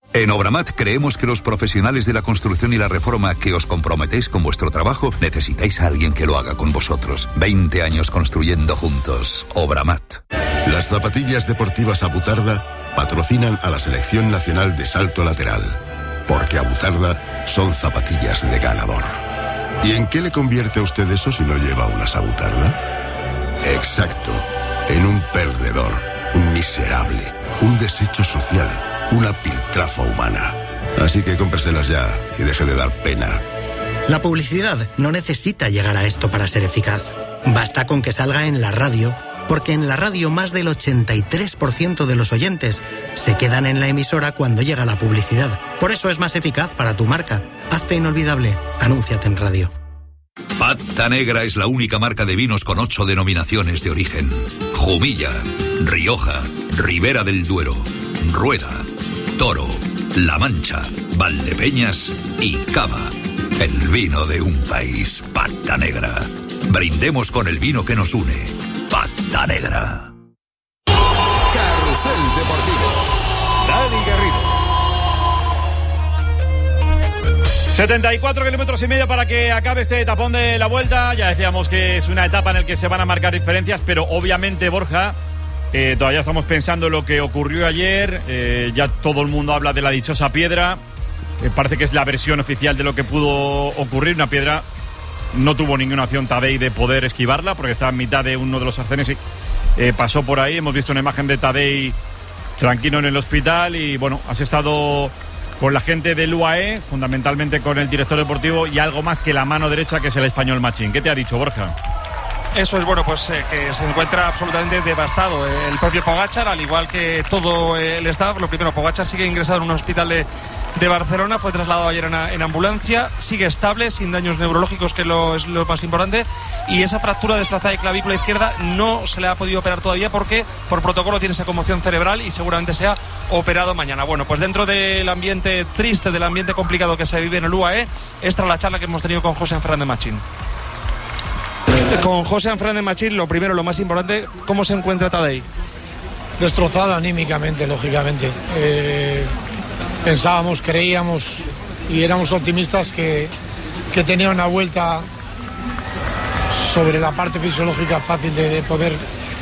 En Obramat creemos que los profesionales de la construcción y la reforma que os comprometéis con vuestro trabajo necesitáis a alguien que lo haga con vosotros. veinte años construyendo juntos. Obramat. Las zapatillas deportivas Abutarda patrocinan a la Selección Nacional de Salto Lateral. Porque Abutarda son zapatillas de ganador. ¿Y en qué le convierte a usted eso si no lleva unas Abutarda? Exacto. En un perdedor, un miserable, un desecho social, una piltrafa humana. Así que cómpreselas ya y deje de dar pena. La publicidad no necesita llegar a esto para ser eficaz. Basta con que salga en la radio, porque en la radio más del ochenta y tres por ciento de los oyentes se quedan en la emisora cuando llega la publicidad. Por eso es más eficaz para tu marca. Hazte inolvidable. Anúnciate en radio. Pata Negra es la única marca de vinos con ocho denominaciones de origen. Jumilla, Rioja, Ribera del Duero, Rueda, Toro, La Mancha, Valdepeñas y Cava. El vino de un país. Pata Negra. Brindemos con el vino que nos une. Pata Negra. Carrusel Deportivo. Dani Garrido. setenta y cuatro kilómetros y medio para que acabe este etapón de la Vuelta. Ya decíamos que es una etapa en la que se van a marcar diferencias, pero obviamente, Borja, eh, todavía estamos pensando en lo que ocurrió ayer. Eh, ya todo el mundo habla de la dichosa piedra. Eh, parece que es la versión oficial de lo que pudo ocurrir. Una piedra, no tuvo ninguna opción Tadej de poder esquivarla, porque estaba en mitad de uno de los arcenes y eh, pasó por ahí. Hemos visto una imagen de Tadej tranquilo en el hospital y, bueno, has estado con la gente del U A E, fundamentalmente con el director deportivo y algo más que la mano derecha, que es el español Machín. ¿Qué te ha dicho, Borja? Eso es, bueno, pues eh, que se encuentra absolutamente devastado eh, el propio Pogačar, al igual que todo eh, el staff. Lo primero, Pogačar sigue ingresado en un hospital de, de Barcelona, fue trasladado ayer en, en ambulancia, sigue estable, sin daños neurológicos, que lo, es lo más importante, y esa fractura desplazada de clavícula izquierda no se le ha podido operar todavía porque por protocolo tiene esa conmoción cerebral y seguramente sea operado mañana. Bueno, pues dentro del ambiente triste, del ambiente complicado que se vive en el U A E, esta es la charla que hemos tenido con José Fernández Machín. Con José Fernández Machín, lo primero, lo más importante, ¿cómo se encuentra Tadej? Destrozado anímicamente, lógicamente. Eh, pensábamos, creíamos y éramos optimistas que, que tenía una vuelta sobre la parte fisiológica fácil de, de poder